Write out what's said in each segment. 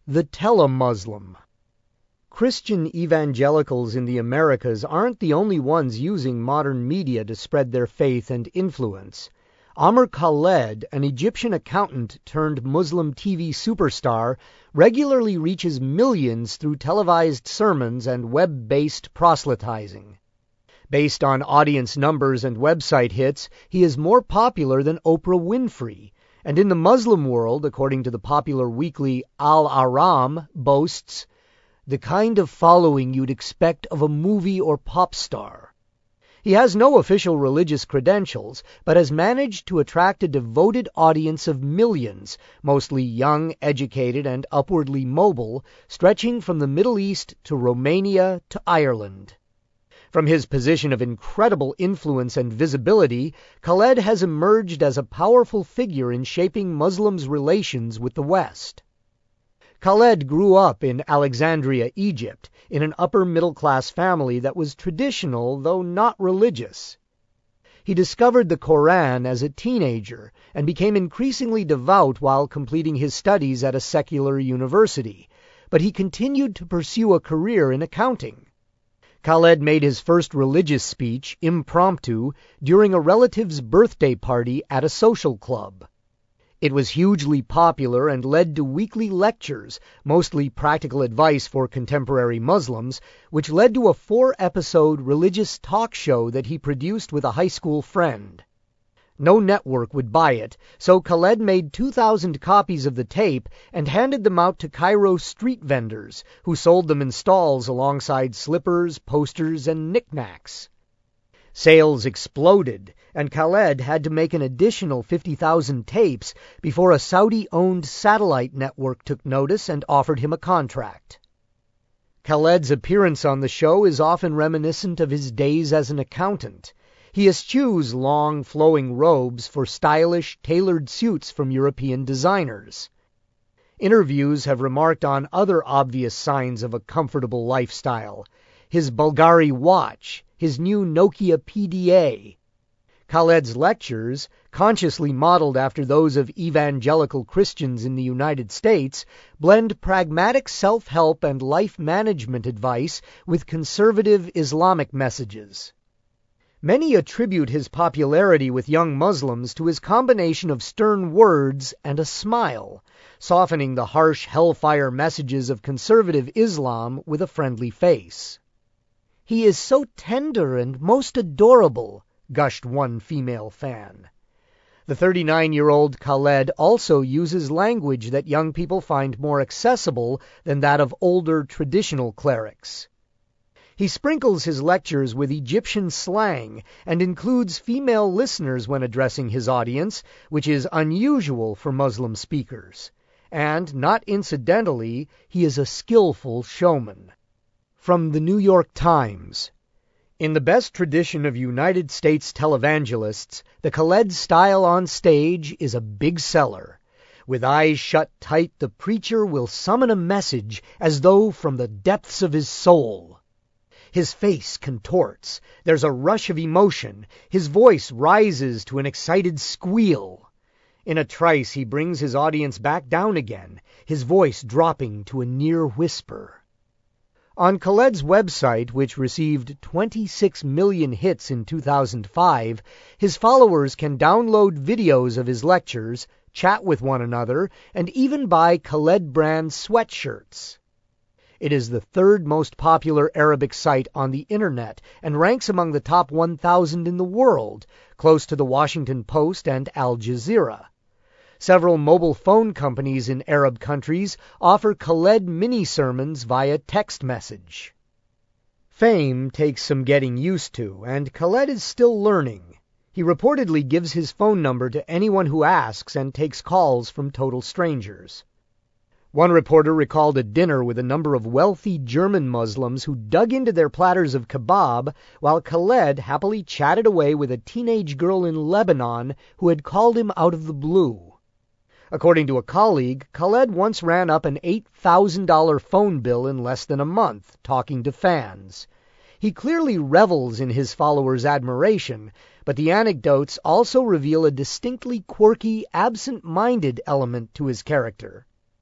The Tele-Muslim. Christian evangelicals in the Americas aren't the only ones using modern media to spread their faith and influence. Amr Khaled, an Egyptian accountant turned Muslim TV superstar, regularly reaches millions through televised sermons and web-based proselytizing. Based on audience numbers and website hits, he is more popular than Oprah Winfrey, and in the Muslim world, according to the popular weekly Al-Aram, boasts the kind of following you'd expect of a movie or pop star. He has no official religious credentials, but has managed to attract a devoted audience of millions, mostly young, educated, and upwardly mobile, stretching from the Middle East to Romania to Ireland. From his position of incredible influence and visibility, Khaled has emerged as a powerful figure in shaping Muslims' relations with the West. Khaled grew up in Alexandria, Egypt, in an upper-middle-class family that was traditional, though not religious. He discovered the Koran as a teenager and became increasingly devout while completing his studies at a secular university, but he continued to pursue a career in accounting. Khaled made his first religious speech, impromptu, during a relative's birthday party at a social club. It was hugely popular and led to weekly lectures, mostly practical advice for contemporary Muslims, which led to a 4-episode religious talk show that he produced with a high school friend. No network would buy it, so Khaled made 2,000 copies of the tape and handed them out to Cairo street vendors, who sold them in stalls alongside slippers, posters, and knickknacks. Sales exploded, and Khaled had to make an additional 50,000 tapes before a Saudi-owned satellite network took notice and offered him a contract. Khaled's appearance on the show is often reminiscent of his days as an accountant. He eschews long, flowing robes for stylish, tailored suits from European designers. Interviews have remarked on other obvious signs of a comfortable lifestyle: his Bulgari watch, his new Nokia PDA. Khaled's lectures, consciously modeled after those of evangelical Christians in the United States, blend pragmatic self-help and life management advice with conservative Islamic messages. Many attribute his popularity with young Muslims to his combination of stern words and a smile, softening the harsh hellfire messages of conservative Islam with a friendly face. "He is so tender and most adorable," gushed one female fan. The 39-year-old Khaled also uses language that young people find more accessible than that of older traditional clerics. He sprinkles his lectures with Egyptian slang and includes female listeners when addressing his audience, which is unusual for Muslim speakers. And, not incidentally, he is a skillful showman. From the New York Times. In the best tradition of United States televangelists, the Khaled style on stage is a big seller. With eyes shut tight, the preacher will summon a message as though from the depths of his soul. His face contorts. There's a rush of emotion. His voice rises to an excited squeal. In a trice, he brings his audience back down again, his voice dropping to a near whisper. On Khaled's website, which received 26 million hits in 2005, his followers can download videos of his lectures, chat with one another, and even buy Khaled brand sweatshirts. It is the third most popular Arabic site on the internet and ranks among the top 1,000 in the world, close to the Washington Post and Al Jazeera. Several mobile phone companies in Arab countries offer Khaled mini-sermons via text message. Fame takes some getting used to, and Khaled is still learning. He reportedly gives his phone number to anyone who asks and takes calls from total strangers. One reporter recalled a dinner with a number of wealthy German Muslims who dug into their platters of kebab while Khaled happily chatted away with a teenage girl in Lebanon who had called him out of the blue. According to a colleague, Khaled once ran up an $8,000 phone bill in less than a month, talking to fans. He clearly revels in his followers' admiration, but the anecdotes also reveal a distinctly quirky, absent-minded element to his character.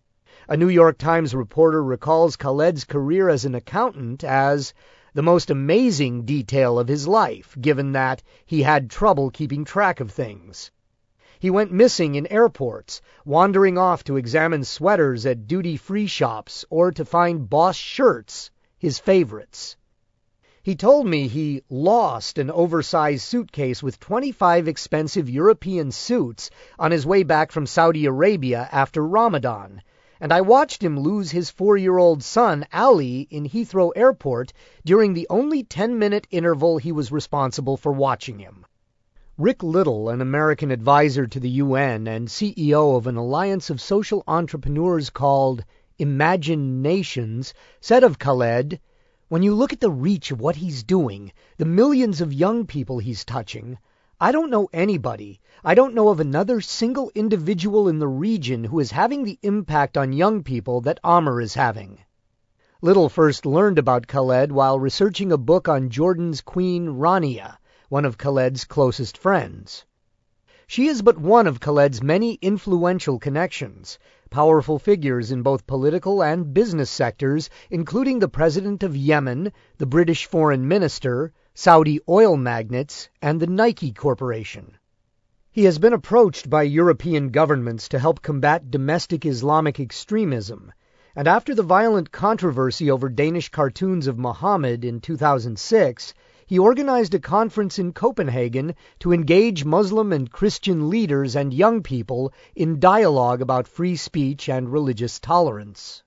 A New York Times reporter recalls Khaled's career as an accountant as the most amazing detail of his life, given that he had trouble keeping track of things. He went missing in airports, wandering off to examine sweaters at duty-free shops or to find Boss shirts, his favorites. He told me he lost an oversized suitcase with 25 expensive European suits on his way back from Saudi Arabia after Ramadan, and I watched him lose his 4-year-old son, Ali, in Heathrow Airport during the only 10-minute interval he was responsible for watching him. Rick Little, an American advisor to the UN and CEO of an alliance of social entrepreneurs called Imagine Nations, said of Khaled, "When you look at the reach of what he's doing, the millions of young people he's touching, I don't know anybody, I don't know of another single individual in the region who is having the impact on young people that Amr is having." Little first learned about Khaled while researching a book on Jordan's Queen Rania, one of Khaled's closest friends. She is but one of Khaled's many influential connections, powerful figures in both political and business sectors, including the President of Yemen, the British Foreign Minister, Saudi oil magnates, and the Nike Corporation. He has been approached by European governments to help combat domestic Islamic extremism, and after the violent controversy over Danish cartoons of Muhammad in 2006, he organized a conference in Copenhagen to engage Muslim and Christian leaders and young people in dialogue about free speech and religious tolerance.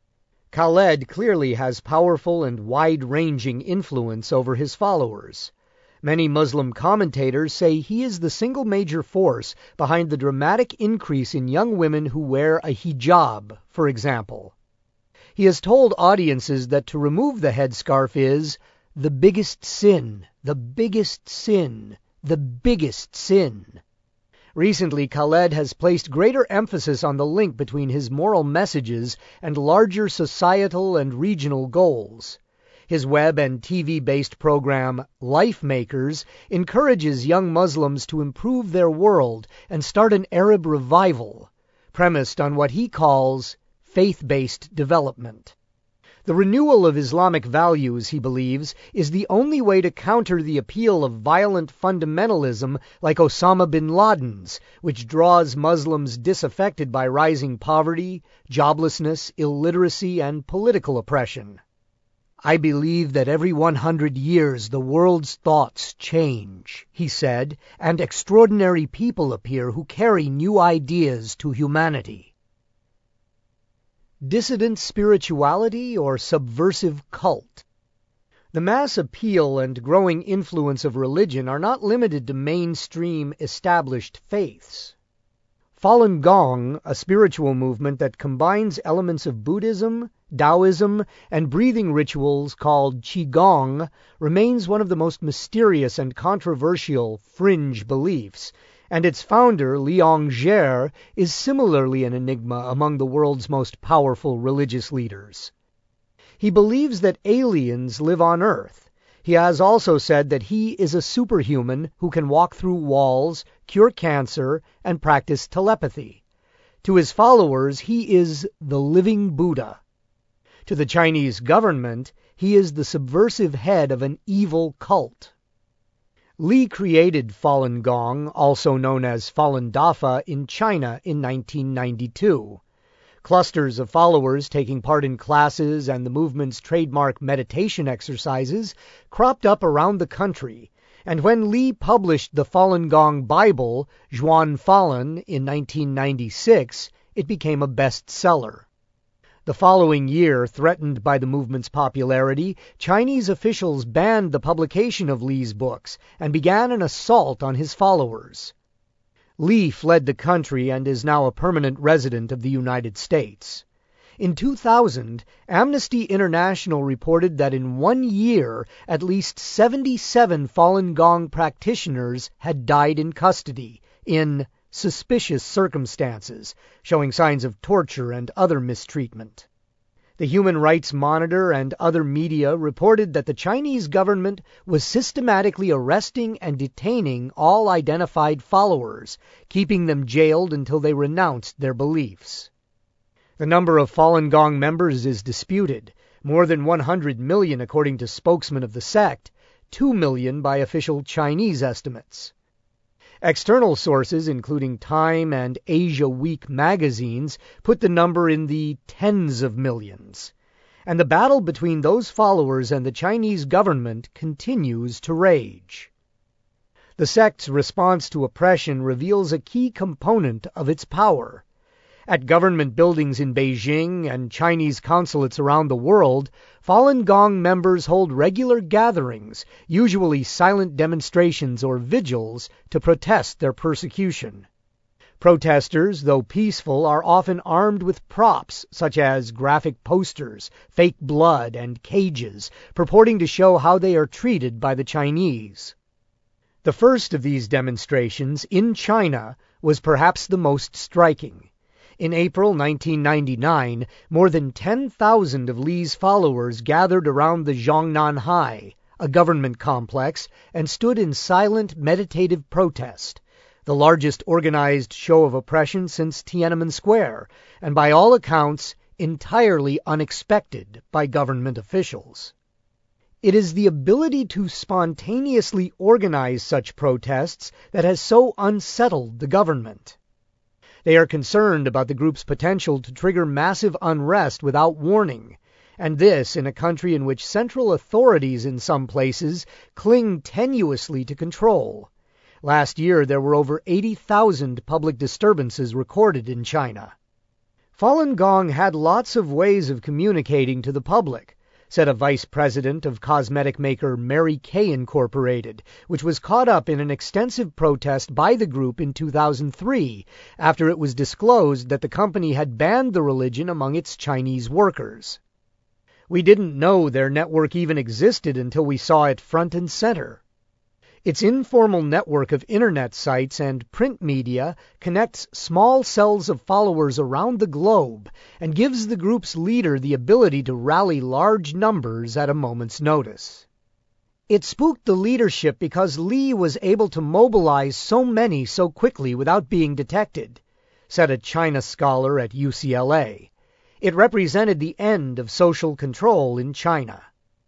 Khaled clearly has powerful and wide-ranging influence over his followers. Many Muslim commentators say he is the single major force behind the dramatic increase in young women who wear a hijab, for example. He has told audiences that to remove the headscarf is the biggest sin, the biggest sin, the biggest sin. Recently, Khaled has placed greater emphasis on the link between his moral messages and larger societal and regional goals. His web and TV-based program, Life Makers, encourages young Muslims to improve their world and start an Arab revival, premised on what he calls faith-based development. The renewal of Islamic values, he believes, is the only way to counter the appeal of violent fundamentalism like Osama bin Laden's, which draws Muslims disaffected by rising poverty, joblessness, illiteracy, and political oppression. "I believe that every 100 years the world's thoughts change," he said, "and extraordinary people appear who carry new ideas to humanity." Dissident spirituality or subversive cult? The mass appeal and growing influence of religion are not limited to mainstream established faiths. Falun Gong, a spiritual movement that combines elements of Buddhism, Taoism, and breathing rituals called Qigong, remains one of the most mysterious and controversial fringe beliefs, and its founder, Liang Zher, is similarly an enigma among the world's most powerful religious leaders. He believes that aliens live on Earth. He has also said that he is a superhuman who can walk through walls, cure cancer, and practice telepathy. To his followers, he is the living Buddha. To the Chinese government, he is the subversive head of an evil cult. Li created Falun Gong, also known as Falun Dafa, in China in 1992. Clusters of followers taking part in classes and the movement's trademark meditation exercises cropped up around the country, and when Li published the Falun Gong Bible, Zhuan Falun, in 1996, it became a bestseller. The following year, threatened by the movement's popularity, Chinese officials banned the publication of Li's books and began an assault on his followers. Li fled the country and is now a permanent resident of the United States. In 2000, Amnesty International reported that in 1 year, at least 77 Falun Gong practitioners had died in custody, in suspicious circumstances, showing signs of torture and other mistreatment. The Human Rights Monitor and other media reported that the Chinese government was systematically arresting and detaining all identified followers, keeping them jailed until they renounced their beliefs. The number of Falun Gong members is disputed, more than 100 million according to spokesmen of the sect, 2 million by official Chinese estimates. External sources, including Time and Asia Week magazines, put the number in the tens of millions. And the battle between those followers and the Chinese government continues to rage. The sect's response to oppression reveals a key component of its power. At government buildings in Beijing and Chinese consulates around the world, Falun Gong members hold regular gatherings, usually silent demonstrations or vigils, to protest their persecution. Protesters, though peaceful, are often armed with props such as graphic posters, fake blood, and cages, purporting to show how they are treated by the Chinese. The first of these demonstrations, in China, was perhaps the most striking. In April 1999, more than 10,000 of Li's followers gathered around the Zhongnanhai, a government complex, and stood in silent meditative protest, the largest organized show of oppression since Tiananmen Square, and by all accounts, entirely unexpected by government officials. It is the ability to spontaneously organize such protests that has so unsettled the government. They are concerned about the group's potential to trigger massive unrest without warning, and this in a country in which central authorities in some places cling tenuously to control. Last year there were over 80,000 public disturbances recorded in China. Falun Gong had lots of ways of communicating to the public, said a vice president of cosmetic maker Mary Kay Incorporated, which was caught up in an extensive protest by the group in 2003 after it was disclosed that the company had banned the religion among its Chinese workers. We didn't know their network even existed until we saw it front and center. Its informal network of internet sites and print media connects small cells of followers around the globe and gives the group's leader the ability to rally large numbers at a moment's notice. It spooked the leadership because Li was able to mobilize so many so quickly without being detected, said a China scholar at UCLA. It represented the end of social control in China.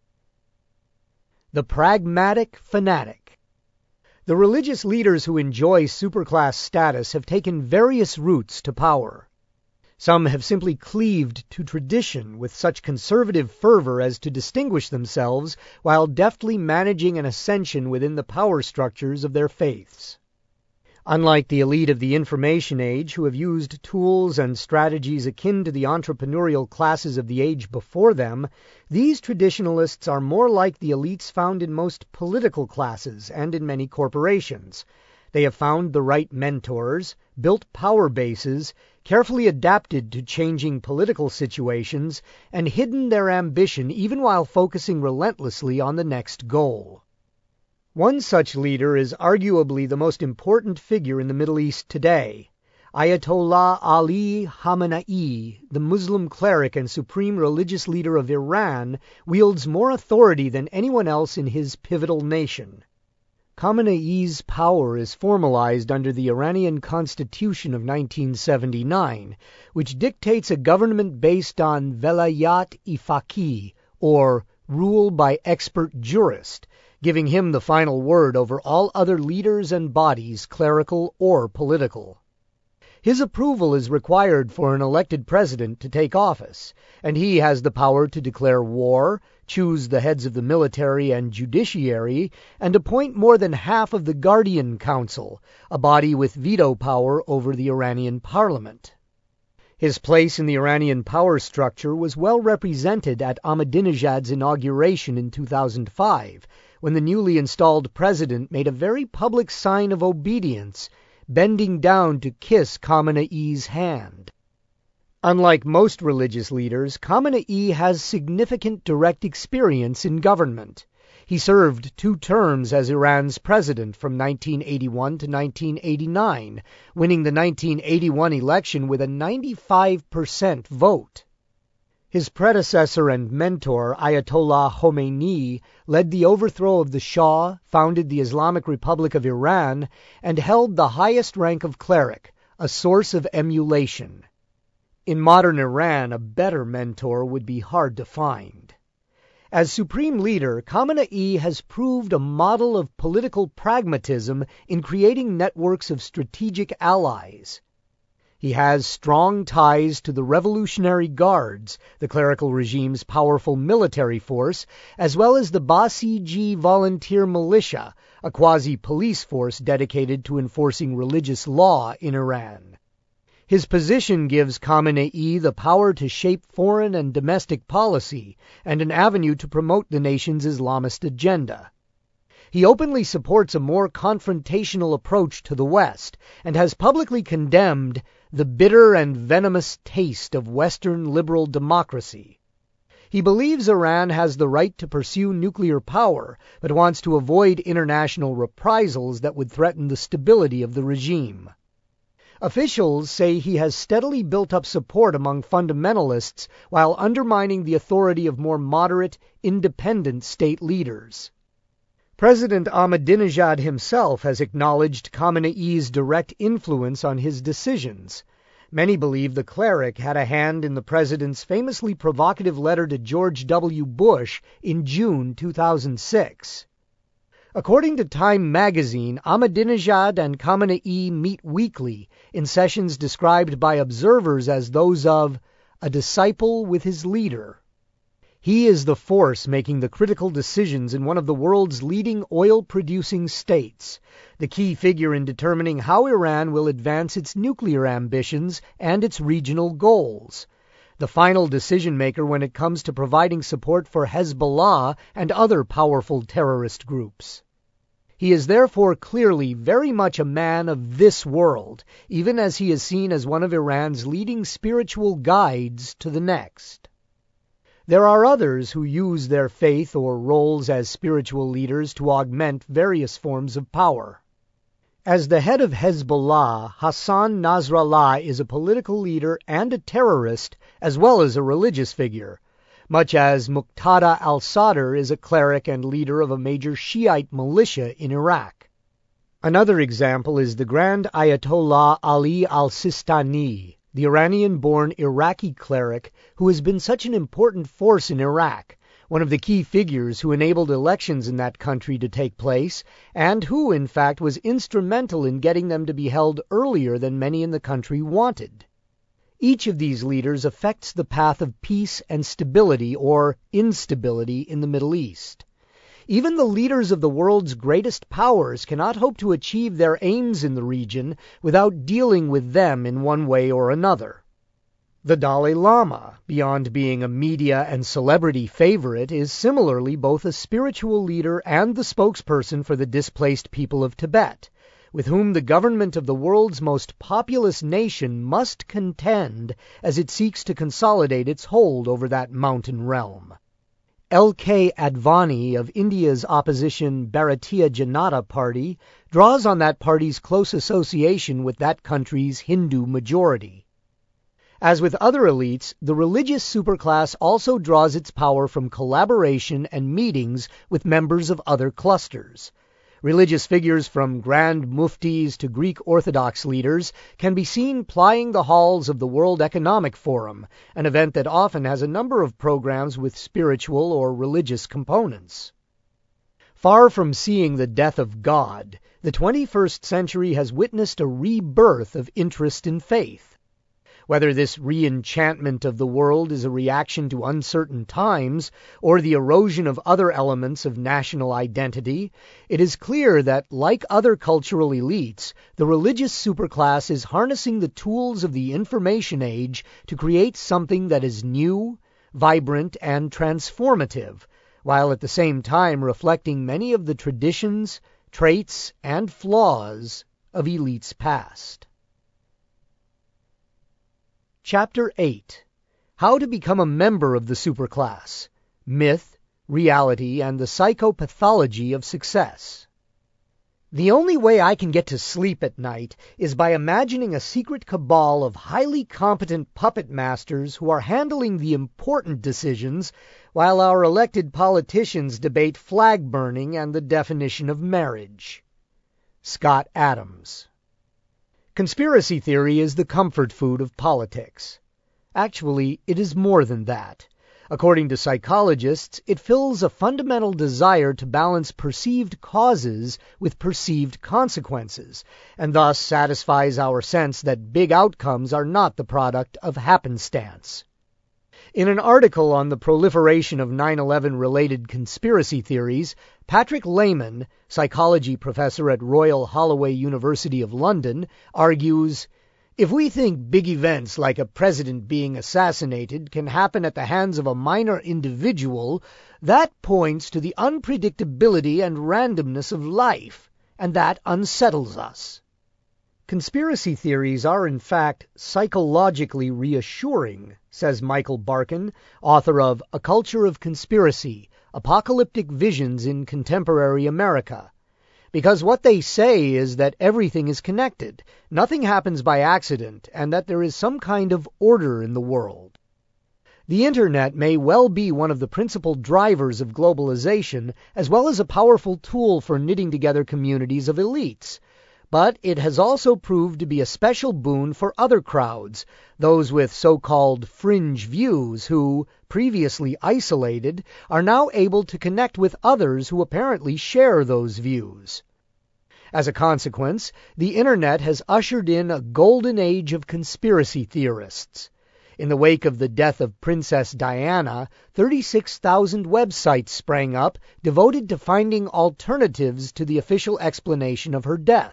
The pragmatic fanatic. The religious leaders who enjoy superclass status have taken various routes to power. Some have simply cleaved to tradition with such conservative fervor as to distinguish themselves while deftly managing an ascension within the power structures of their faiths. Unlike the elite of the information age, who have used tools and strategies akin to the entrepreneurial classes of the age before them, these traditionalists are more like the elites found in most political classes and in many corporations. They have found the right mentors, built power bases, carefully adapted to changing political situations, and hidden their ambition even while focusing relentlessly on the next goal. One such leader is arguably the most important figure in the Middle East today. Ayatollah Ali Khamenei, the Muslim cleric and supreme religious leader of Iran, wields more authority than anyone else in his pivotal nation. Khamenei's power is formalized under the Iranian Constitution of 1979, which dictates a government based on velayat-i-faqih, or rule by expert jurist, giving him the final word over all other leaders and bodies, clerical or political. His approval is required for an elected president to take office, and he has the power to declare war, choose the heads of the military and judiciary, and appoint more than half of the Guardian Council, a body with veto power over the Iranian parliament. His place in the Iranian power structure was well represented at Ahmadinejad's inauguration in 2005, when the newly installed president made a very public sign of obedience, bending down to kiss Khamenei's hand. Unlike most religious leaders, Khamenei has significant direct experience in government. He served 2 terms as Iran's president from 1981 to 1989, winning the 1981 election with a 95% vote. His predecessor and mentor, Ayatollah Khomeini, led the overthrow of the Shah, founded the Islamic Republic of Iran, and held the highest rank of cleric, a source of emulation. In modern Iran, a better mentor would be hard to find. As supreme leader, Khamenei has proved a model of political pragmatism in creating networks of strategic allies. He has strong ties to the Revolutionary Guards, the clerical regime's powerful military force, as well as the Basiji Volunteer Militia, a quasi-police force dedicated to enforcing religious law in Iran. His position gives Khamenei the power to shape foreign and domestic policy and an avenue to promote the nation's Islamist agenda. He openly supports a more confrontational approach to the West and has publicly condemned the bitter and venomous taste of Western liberal democracy. He believes Iran has the right to pursue nuclear power, but wants to avoid international reprisals that would threaten the stability of the regime. Officials say he has steadily built up support among fundamentalists while undermining the authority of more moderate, independent state leaders. President Ahmadinejad himself has acknowledged Khamenei's direct influence on his decisions. Many believe the cleric had a hand in the president's famously provocative letter to George W. Bush in June 2006. According to Time magazine, Ahmadinejad and Khamenei meet weekly in sessions described by observers as those of a disciple with his leader. He is the force making the critical decisions in one of the world's leading oil-producing states, the key figure in determining how Iran will advance its nuclear ambitions and its regional goals, the final decision-maker when it comes to providing support for Hezbollah and other powerful terrorist groups. He is therefore clearly very much a man of this world, even as he is seen as one of Iran's leading spiritual guides to the next. There are others who use their faith or roles as spiritual leaders to augment various forms of power. As the head of Hezbollah, Hassan Nasrallah is a political leader and a terrorist, as well as a religious figure, much as Muqtada al-Sadr is a cleric and leader of a major Shiite militia in Iraq. Another example is the Grand Ayatollah Ali al-Sistani, the Iranian-born Iraqi cleric who has been such an important force in Iraq, one of the key figures who enabled elections in that country to take place, and who, in fact, was instrumental in getting them to be held earlier than many in the country wanted. Each of these leaders affects the path of peace and stability or instability in the Middle East. Even the leaders of the world's greatest powers cannot hope to achieve their aims in the region without dealing with them in one way or another. The Dalai Lama, beyond being a media and celebrity favorite, is similarly both a spiritual leader and the spokesperson for the displaced people of Tibet, with whom the government of the world's most populous nation must contend as it seeks to consolidate its hold over that mountain realm. L.K. Advani of India's opposition Bharatiya Janata Party draws on that party's close association with that country's Hindu majority. As with other elites, the religious superclass also draws its power from collaboration and meetings with members of other clusters. Religious figures from Grand Muftis to Greek Orthodox leaders can be seen plying the halls of the World Economic Forum, an event that often has a number of programs with spiritual or religious components. Far from seeing the death of God, the 21st century has witnessed a rebirth of interest in faith. Whether this re-enchantment of the world is a reaction to uncertain times or the erosion of other elements of national identity, it is clear that, like other cultural elites, the religious superclass is harnessing the tools of the information age to create something that is new, vibrant, and transformative, while at the same time reflecting many of the traditions, traits, and flaws of elites past. Chapter 8. How to become a member of the superclass. Myth, Reality, and the Psychopathology of Success. The only way I can get to sleep at night is by imagining a secret cabal of highly competent puppet masters who are handling the important decisions while our elected politicians debate flag burning and the definition of marriage. Scott Adams. Conspiracy theory is the comfort food of politics. Actually, it is more than that. According to psychologists, it fills a fundamental desire to balance perceived causes with perceived consequences, and thus satisfies our sense that big outcomes are not the product of happenstance. In an article on the proliferation of 9/11-related conspiracy theories, Patrick Lehman, psychology professor at Royal Holloway University of London, argues, "If we think big events like a president being assassinated can happen at the hands of a minor individual, that points to the unpredictability and randomness of life, and that unsettles us." Conspiracy theories are, in fact, psychologically reassuring, says Michael Barkin, author of A Culture of Conspiracy: Apocalyptic Visions in Contemporary America. Because what they say is that everything is connected, nothing happens by accident, and that there is some kind of order in the world. The Internet may well be one of the principal drivers of globalization, as well as a powerful tool for knitting together communities of elites. But it has also proved to be a special boon for other crowds, those with so-called fringe views who, previously isolated, are now able to connect with others who apparently share those views. As a consequence, the Internet has ushered in a golden age of conspiracy theorists. In the wake of the death of Princess Diana, 36,000 websites sprang up devoted to finding alternatives to the official explanation of her death.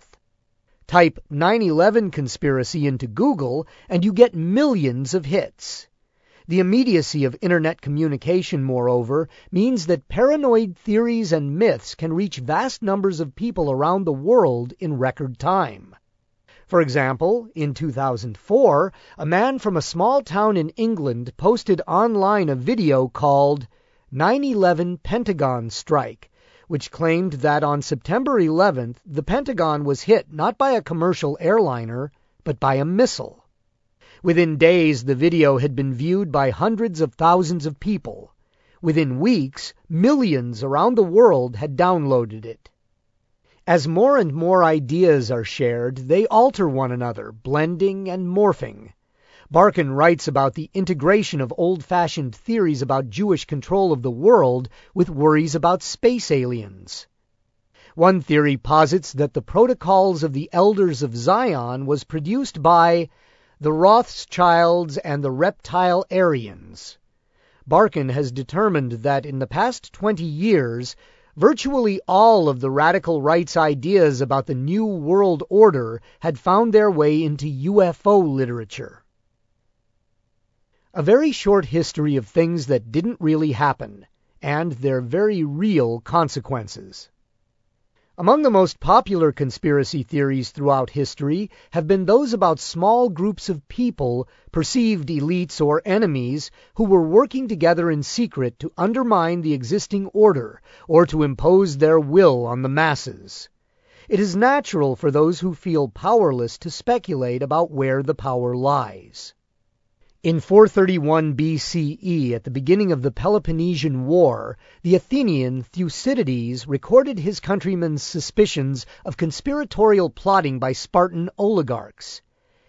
Type 9/11 conspiracy into Google and you get millions of hits. The immediacy of Internet communication, moreover, means that paranoid theories and myths can reach vast numbers of people around the world in record time. For example, in 2004, a man from a small town in England posted online a video called 9/11 Pentagon Strike, which claimed that on September 11th, the Pentagon was hit not by a commercial airliner, but by a missile. Within days, the video had been viewed by hundreds of thousands of people. Within weeks, millions around the world had downloaded it. As more and more ideas are shared, they alter one another, blending and morphing. Barkin writes about the integration of old-fashioned theories about Jewish control of the world with worries about space aliens. One theory posits that the protocols of the Elders of Zion was produced by the Rothschilds and the reptile Aryans. Barkin has determined that in the past 20 years, virtually all of the radical right's ideas about the New World Order had found their way into UFO literature. A very short history of things that didn't really happen, and their very real consequences. Among the most popular conspiracy theories throughout history have been those about small groups of people, perceived elites or enemies, who were working together in secret to undermine the existing order, or to impose their will on the masses. It is natural for those who feel powerless to speculate about where the power lies. In 431 BCE, at the beginning of the Peloponnesian War, the Athenian Thucydides recorded his countrymen's suspicions of conspiratorial plotting by Spartan oligarchs.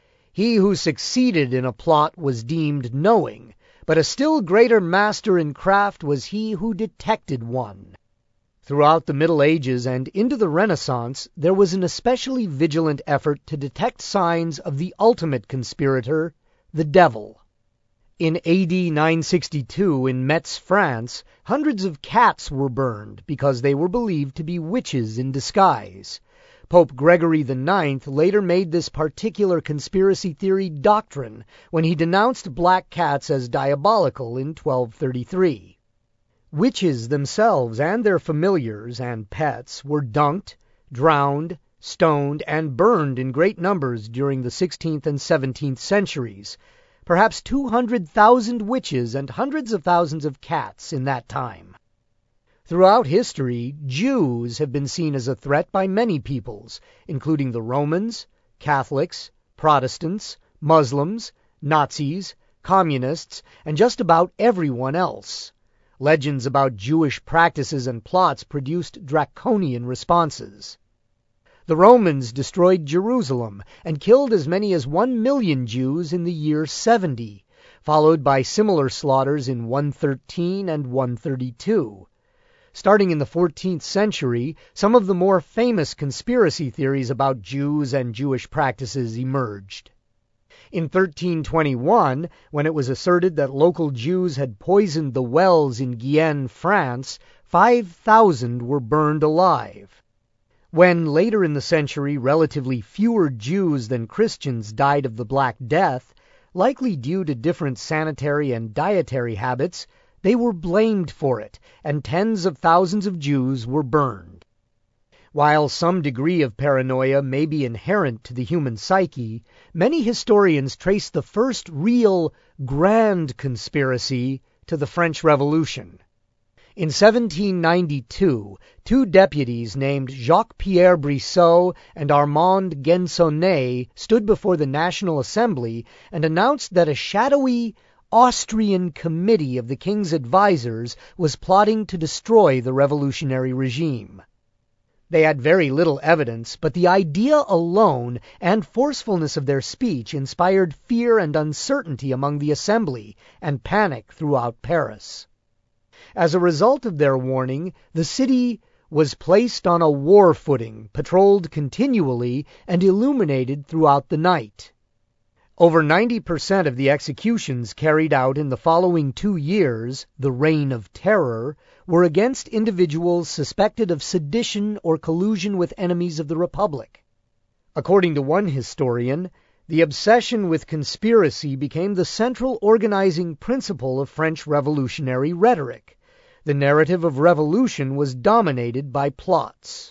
He who succeeded in a plot was deemed knowing, but a still greater master in craft was he who detected one. Throughout the Middle Ages and into the Renaissance, there was an especially vigilant effort to detect signs of the ultimate conspirator, the devil. In AD 962 in Metz, France, hundreds of cats were burned because they were believed to be witches in disguise. Pope Gregory IX later made this particular conspiracy theory doctrine when he denounced black cats as diabolical in 1233. Witches themselves and their familiars and pets were dunked, drowned, stoned, and burned in great numbers during the 16th and 17th centuries. Perhaps 200,000 witches and hundreds of thousands of cats in that time. Throughout history, Jews have been seen as a threat by many peoples, including the Romans, Catholics, Protestants, Muslims, Nazis, Communists, and just about everyone else. Legends about Jewish practices and plots produced draconian responses. The Romans destroyed Jerusalem and killed as many as 1 million Jews in the year 70. followed by similar slaughters in 113 and 132. Starting in the 14th century, some of the more famous conspiracy theories about Jews and Jewish practices emerged. In 1321, when it was asserted that local Jews had poisoned the wells in Guyenne, France, 5,000 were burned alive. When, later in the century, relatively fewer Jews than Christians died of the Black Death, likely due to different sanitary and dietary habits, they were blamed for it, and tens of thousands of Jews were burned. While some degree of paranoia may be inherent to the human psyche, many historians trace the first real grand conspiracy to the French Revolution. In 1792, two deputies named Jacques-Pierre Brissot and Armand Gensonné stood before the National Assembly and announced that a shadowy Austrian committee of the king's advisers was plotting to destroy the revolutionary regime. They had very little evidence, but the idea alone and forcefulness of their speech inspired fear and uncertainty among the assembly and panic throughout Paris. As a result of their warning, the city was placed on a war footing, patrolled continually, and illuminated throughout the night. Over 90% of the executions carried out in the following 2 years, the Reign of Terror, were against individuals suspected of sedition or collusion with enemies of the Republic. According to one historian, the obsession with conspiracy became the central organizing principle of French revolutionary rhetoric. The narrative of revolution was dominated by plots.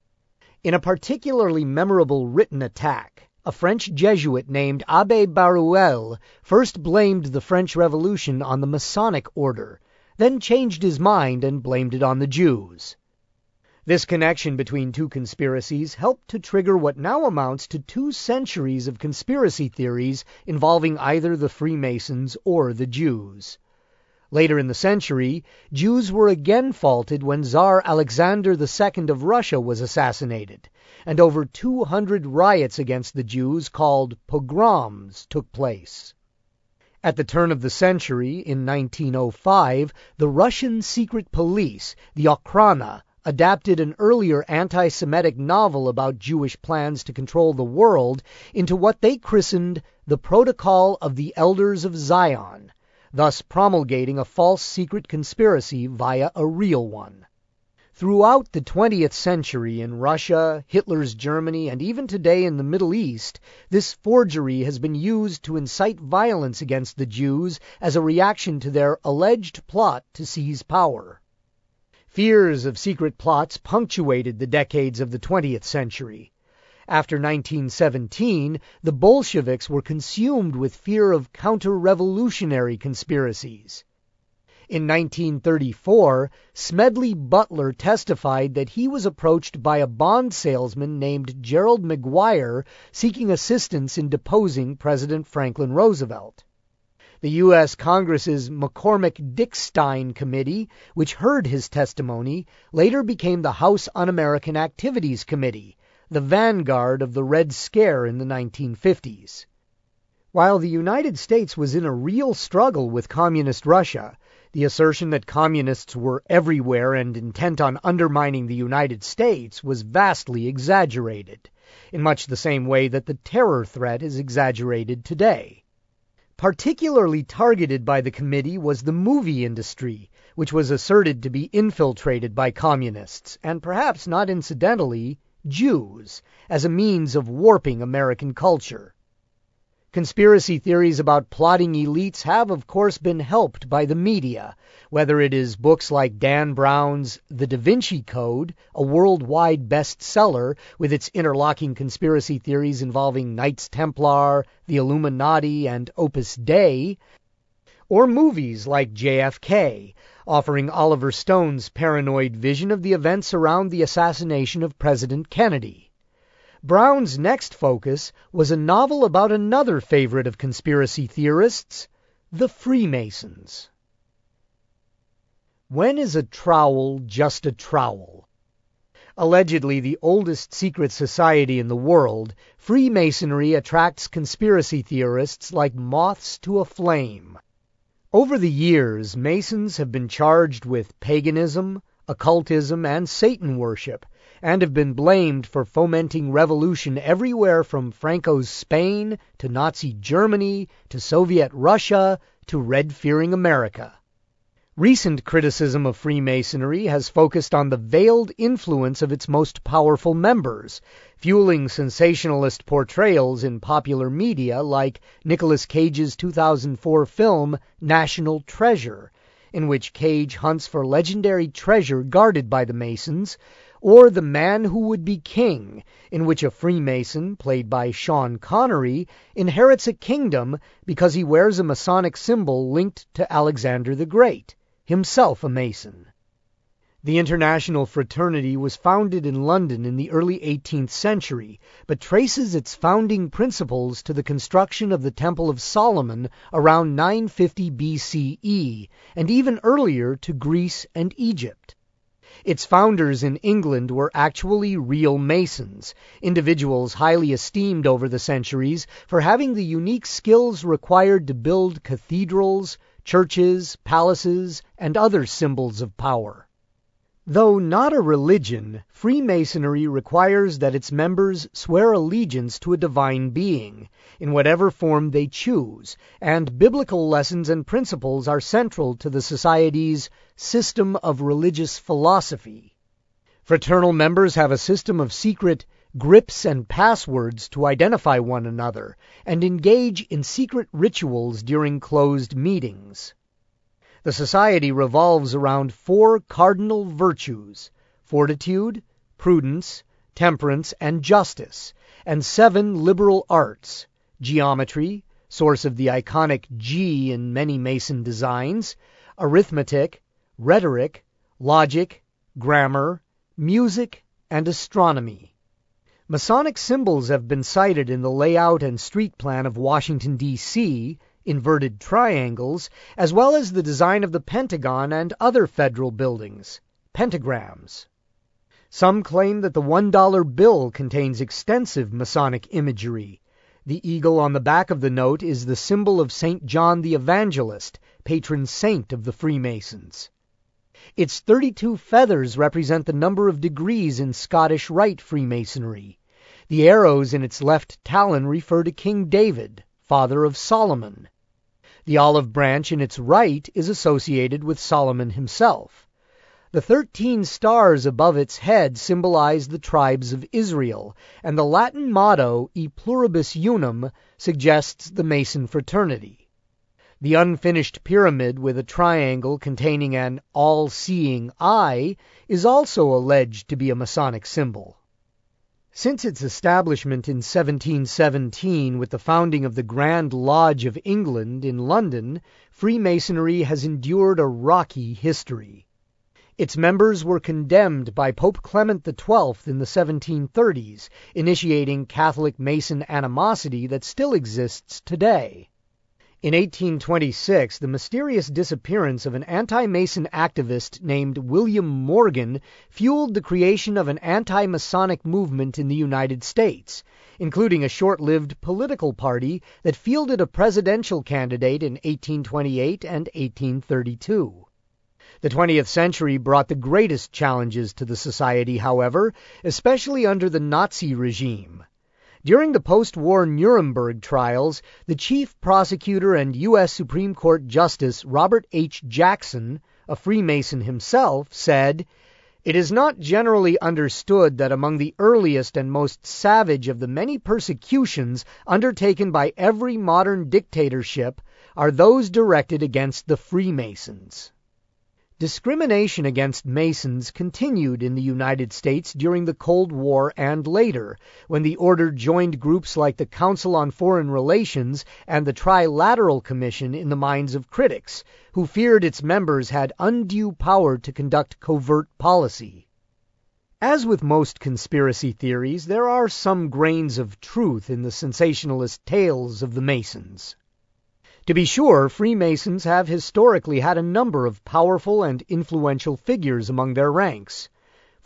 In a particularly memorable written attack, a French Jesuit named Abbé Baruel first blamed the French Revolution on the Masonic order, then changed his mind and blamed it on the Jews. This connection between two conspiracies helped to trigger what now amounts to 2 centuries of conspiracy theories involving either the Freemasons or the Jews. Later in the century, Jews were again faulted when Tsar Alexander II of Russia was assassinated, and over 200 riots against the Jews called pogroms took place. At the turn of the century, in 1905, the Russian secret police, the Okhrana, adapted an earlier anti-Semitic novel about Jewish plans to control the world into what they christened the Protocol of the Elders of Zion, thus promulgating a false secret conspiracy via a real one. Throughout the 20th century in Russia, Hitler's Germany, and even today in the Middle East, this forgery has been used to incite violence against the Jews as a reaction to their alleged plot to seize power. Fears of secret plots punctuated the decades of the 20th century. After 1917, the Bolsheviks were consumed with fear of counter-revolutionary conspiracies. In 1934, Smedley Butler testified that he was approached by a bond salesman named Gerald McGuire seeking assistance in deposing President Franklin Roosevelt. The U.S. Congress's McCormick-Dickstein Committee, which heard his testimony, later became the House Un-American Activities Committee, the vanguard of the Red Scare in the 1950s. While the United States was in a real struggle with communist Russia, the assertion that communists were everywhere and intent on undermining the United States was vastly exaggerated, in much the same way that the terror threat is exaggerated today. Particularly targeted by the committee was the movie industry, which was asserted to be infiltrated by communists, and perhaps not incidentally, Jews, as a means of warping American culture. Conspiracy theories about plotting elites have, of course, been helped by the media, whether it is books like Dan Brown's The Da Vinci Code, a worldwide bestseller with its interlocking conspiracy theories involving Knights Templar, the Illuminati, and Opus Dei, or movies like JFK, offering Oliver Stone's paranoid vision of the events around the assassination of President Kennedy. Brown's next focus was a novel about another favorite of conspiracy theorists, the Freemasons. When is a trowel just a trowel? Allegedly the oldest secret society in the world, Freemasonry attracts conspiracy theorists like moths to a flame. Over the years, Masons have been charged with paganism, occultism, and Satan worship, and have been blamed for fomenting revolution everywhere from Franco's Spain to Nazi Germany to Soviet Russia to red-fearing America. Recent criticism of Freemasonry has focused on the veiled influence of its most powerful members, fueling sensationalist portrayals in popular media like Nicolas Cage's 2004 film National Treasure, in which Cage hunts for legendary treasure guarded by the Masons, or The Man Who Would Be King, in which a Freemason, played by Sean Connery, inherits a kingdom because he wears a Masonic symbol linked to Alexander the Great, himself a Mason. The International Fraternity was founded in London in the early 18th century, but traces its founding principles to the construction of the Temple of Solomon around 950 BCE, and even earlier to Greece and Egypt. Its founders in England were actually real Masons, individuals highly esteemed over the centuries for having the unique skills required to build cathedrals, churches, palaces, and other symbols of power. Though not a religion, Freemasonry requires that its members swear allegiance to a divine being, in whatever form they choose, and biblical lessons and principles are central to the society's system of religious philosophy. Fraternal members have a system of secret grips and passwords to identify one another, and engage in secret rituals during closed meetings. The society revolves around 4 cardinal virtues: fortitude, prudence, temperance, and justice, and 7 liberal arts: geometry, source of the iconic G in many Mason designs, arithmetic, rhetoric, logic, grammar, music, and astronomy. Masonic symbols have been cited in the layout and street plan of Washington, D.C., inverted triangles, as well as the design of the Pentagon and other federal buildings, pentagrams. Some claim that the $1 bill contains extensive Masonic imagery. The eagle on the back of the note is the symbol of St. John the Evangelist, patron saint of the Freemasons. Its 32 feathers represent the number of degrees in Scottish Rite Freemasonry. The arrows in its left talon refer to King David, father of Solomon. The olive branch in its right is associated with Solomon himself. The 13 stars above its head symbolize the tribes of Israel, and the Latin motto, E Pluribus Unum, suggests the Mason fraternity. The unfinished pyramid with a triangle containing an all-seeing eye is also alleged to be a Masonic symbol. Since its establishment in 1717 with the founding of the Grand Lodge of England in London, Freemasonry has endured a rocky history. Its members were condemned by Pope Clement XII in the 1730s, initiating Catholic Mason animosity that still exists today. In 1826, the mysterious disappearance of an anti-Mason activist named William Morgan fueled the creation of an anti-Masonic movement in the United States, including a short-lived political party that fielded a presidential candidate in 1828 and 1832. The 20th century brought the greatest challenges to the society, however, especially under the Nazi regime. During the post-war Nuremberg trials, the chief prosecutor and U.S. Supreme Court Justice Robert H. Jackson, a Freemason himself, said, "It is not generally understood that among the earliest and most savage of the many persecutions undertaken by every modern dictatorship are those directed against the Freemasons." Discrimination against Masons continued in the United States during the Cold War and later, when the order joined groups like the Council on Foreign Relations and the Trilateral Commission in the minds of critics, who feared its members had undue power to conduct covert policy. As with most conspiracy theories, there are some grains of truth in the sensationalist tales of the Masons. To be sure, Freemasons have historically had a number of powerful and influential figures among their ranks.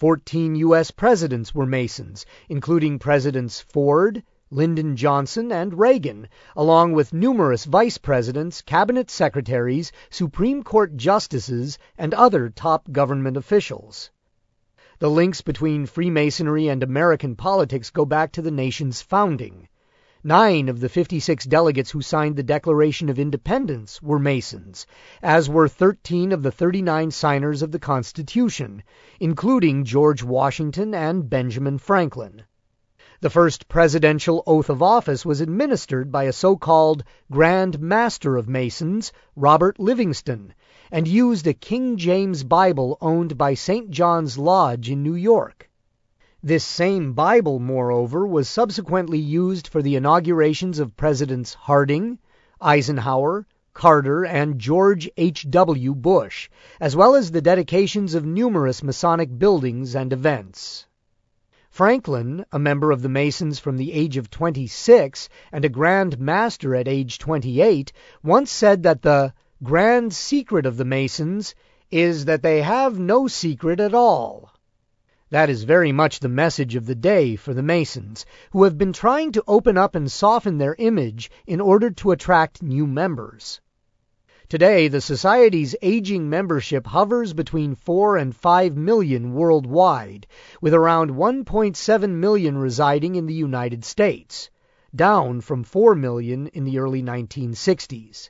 14 U.S. presidents were Masons, including Presidents Ford, Lyndon Johnson, and Reagan, along with numerous vice presidents, cabinet secretaries, Supreme Court justices, and other top government officials. The links between Freemasonry and American politics go back to the nation's founding. 9 of the 56 delegates who signed the Declaration of Independence were Masons, as were 13 of the 39 signers of the Constitution, including George Washington and Benjamin Franklin. The first presidential oath of office was administered by a so-called Grand Master of Masons, Robert Livingston, and used a King James Bible owned by St. John's Lodge in New York. This same Bible, moreover, was subsequently used for the inaugurations of Presidents Harding, Eisenhower, Carter, and George H.W. Bush, as well as the dedications of numerous Masonic buildings and events. Franklin, a member of the Masons from the age of 26 and a Grand Master at age 28, once said that the grand secret of the Masons is that they have no secret at all. That is very much the message of the day for the Masons, who have been trying to open up and soften their image in order to attract new members. Today, the Society's aging membership hovers between 4 and 5 million worldwide, with around 1.7 million residing in the United States, down from 4 million in the early 1960s.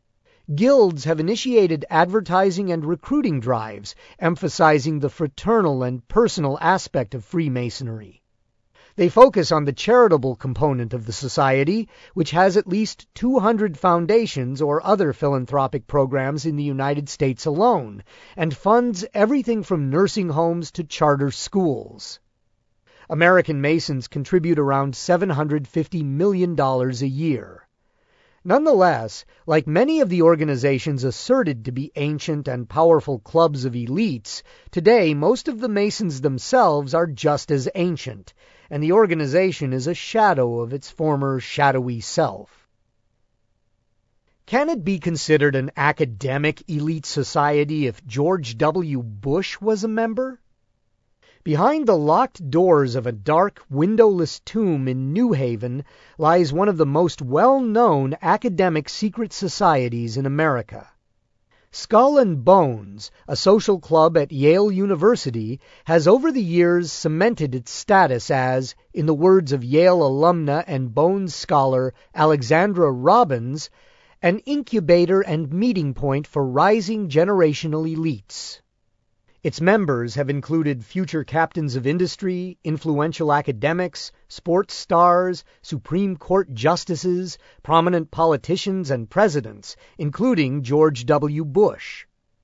Guilds have initiated advertising and recruiting drives, emphasizing the fraternal and personal aspect of Freemasonry. They focus on the charitable component of the society, which has at least 200 foundations or other philanthropic programs in the United States alone, and funds everything from nursing homes to charter schools. American Masons contribute around $750 million a year. Nonetheless, like many of the organizations asserted to be ancient and powerful clubs of elites, today most of the Masons themselves are just as ancient, and the organization is a shadow of its former shadowy self. Can it be considered an academic elite society if George W. Bush was a member? Behind the locked doors of a dark, windowless tomb in New Haven lies one of the most well-known academic secret societies in America. Skull and Bones, a social club at Yale University, has over the years cemented its status as, in the words of Yale alumna and Bones scholar Alexandra Robbins, an incubator and meeting point for rising generational elites. Its members have included future captains of industry, influential academics, sports stars, Supreme Court justices, prominent politicians, and presidents, including George W. Bush.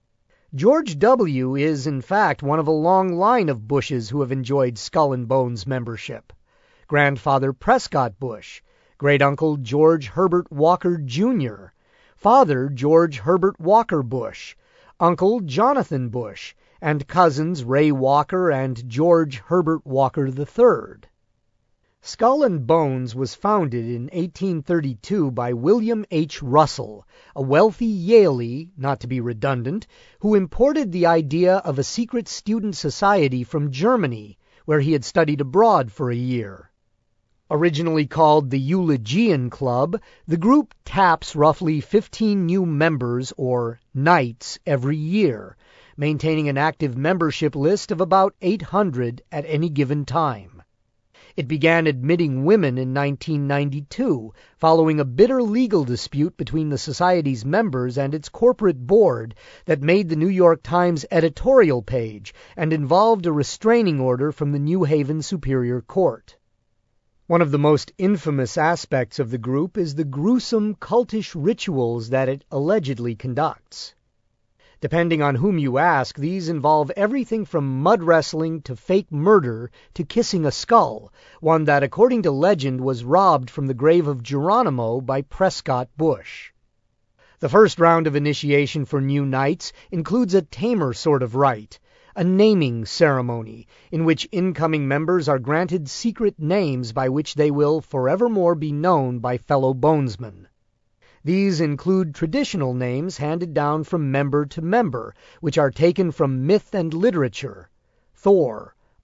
George W. is, in fact, one of a long line of Bushes who have enjoyed Skull and Bones membership. Grandfather Prescott Bush, great-uncle George Herbert Walker, Jr., father George Herbert Walker Bush, uncle Jonathan Bush, and cousins Ray Walker and George Herbert Walker III. Skull and Bones was founded in 1832 by William H. Russell, a wealthy Yalie, not to be redundant, who imported the idea of a secret student society from Germany, where he had studied abroad for a year. Originally called the Eulogian Club, the group taps roughly 15 new members, or knights, every year, maintaining an active membership list of about 800 at any given time. It began admitting women in 1992, following a bitter legal dispute between the Society's members and its corporate board that made the New York Times editorial page and involved a restraining order from the New Haven Superior Court. One of the most infamous aspects of the group is the gruesome cultish rituals that it allegedly conducts. Depending on whom you ask, these involve everything from mud wrestling to fake murder to kissing a skull, one that, according to legend, was robbed from the grave of Geronimo by Prescott Bush. The first round of initiation for new knights includes a tamer sort of rite, a naming ceremony, in which incoming members are granted secret names by which they will forevermore be known by fellow bonesmen. These include traditional names handed down from member to member, which are taken from myth and literature: Thor,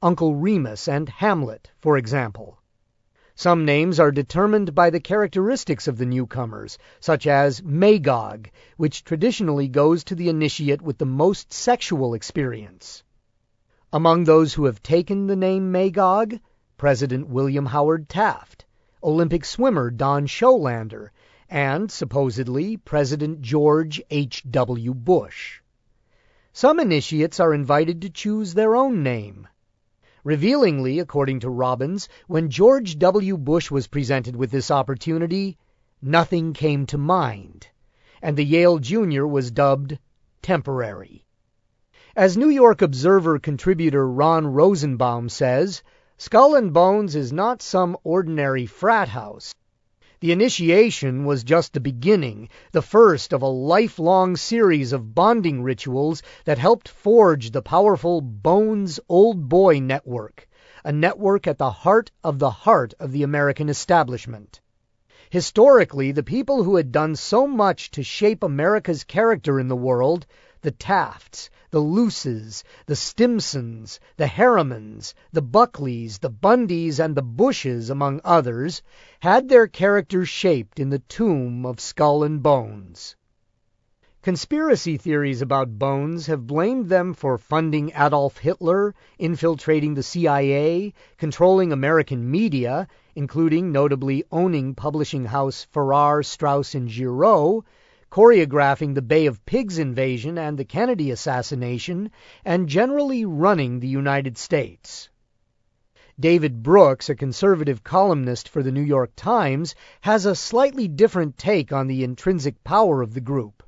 Uncle Remus and Hamlet, for example. Some names are determined by the characteristics of the newcomers, such as Magog, which traditionally goes to the initiate with the most sexual experience. Among those who have taken the name Magog, President William Howard Taft, Olympic swimmer Don Schollander, and, supposedly, President George H.W. Bush. Some initiates are invited to choose their own name. Revealingly, according to Robbins, when George W. Bush was presented with this opportunity, nothing came to mind, and the Yale Junior was dubbed Temporary. As New York Observer contributor Ron Rosenbaum says, Skull and Bones is not some ordinary frat house. The initiation was just the beginning, the first of a lifelong series of bonding rituals that helped forge the powerful Bones Old Boy Network, a network at the heart of the American establishment. Historically, the people who had done so much to shape America's character in the world, the Tafts, the Luces, the Stimsons, the Harrimans, the Buckleys, the Bundys, and the Bushes, among others, had their characters shaped in the tomb of Skull and Bones. Conspiracy theories about Bones have blamed them for funding Adolf Hitler, infiltrating the CIA, controlling American media, including notably owning publishing house Farrar, Straus and Giroux, choreographing the Bay of Pigs invasion and the Kennedy assassination, and generally running the United States. David Brooks, a conservative columnist for the New York Times, has a slightly different take on the intrinsic power of the group.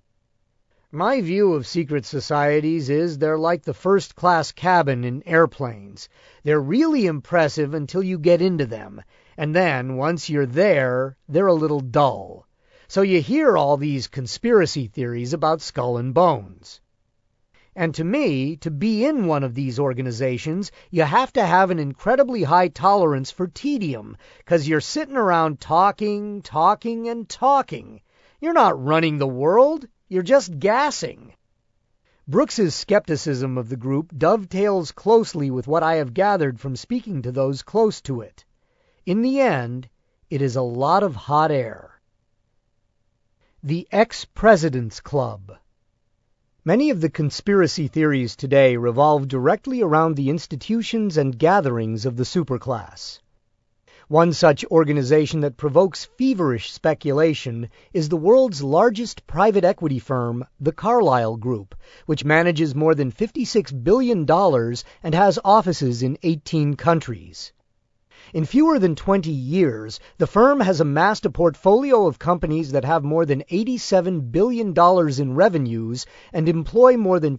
My view of secret societies is they're like the first-class cabin in airplanes. They're really impressive until you get into them, and then, once you're there, they're a little dull. So you hear all these conspiracy theories about Skull and Bones. And to me, to be in one of these organizations, you have to have an incredibly high tolerance for tedium, because you're sitting around talking, and talking. You're not running the world, you're just gassing. Brooks's skepticism of the group dovetails closely with what I have gathered from speaking to those close to it. In the end, it is a lot of hot air. The Ex-President's Club. Many of the conspiracy theories today revolve directly around the institutions and gatherings of the superclass. One such organization that provokes feverish speculation is the world's largest private equity firm, the Carlyle Group, which manages more than $56 billion and has offices in 18 countries. In fewer than 20 years, the firm has amassed a portfolio of companies that have more than $87 billion in revenues and employ more than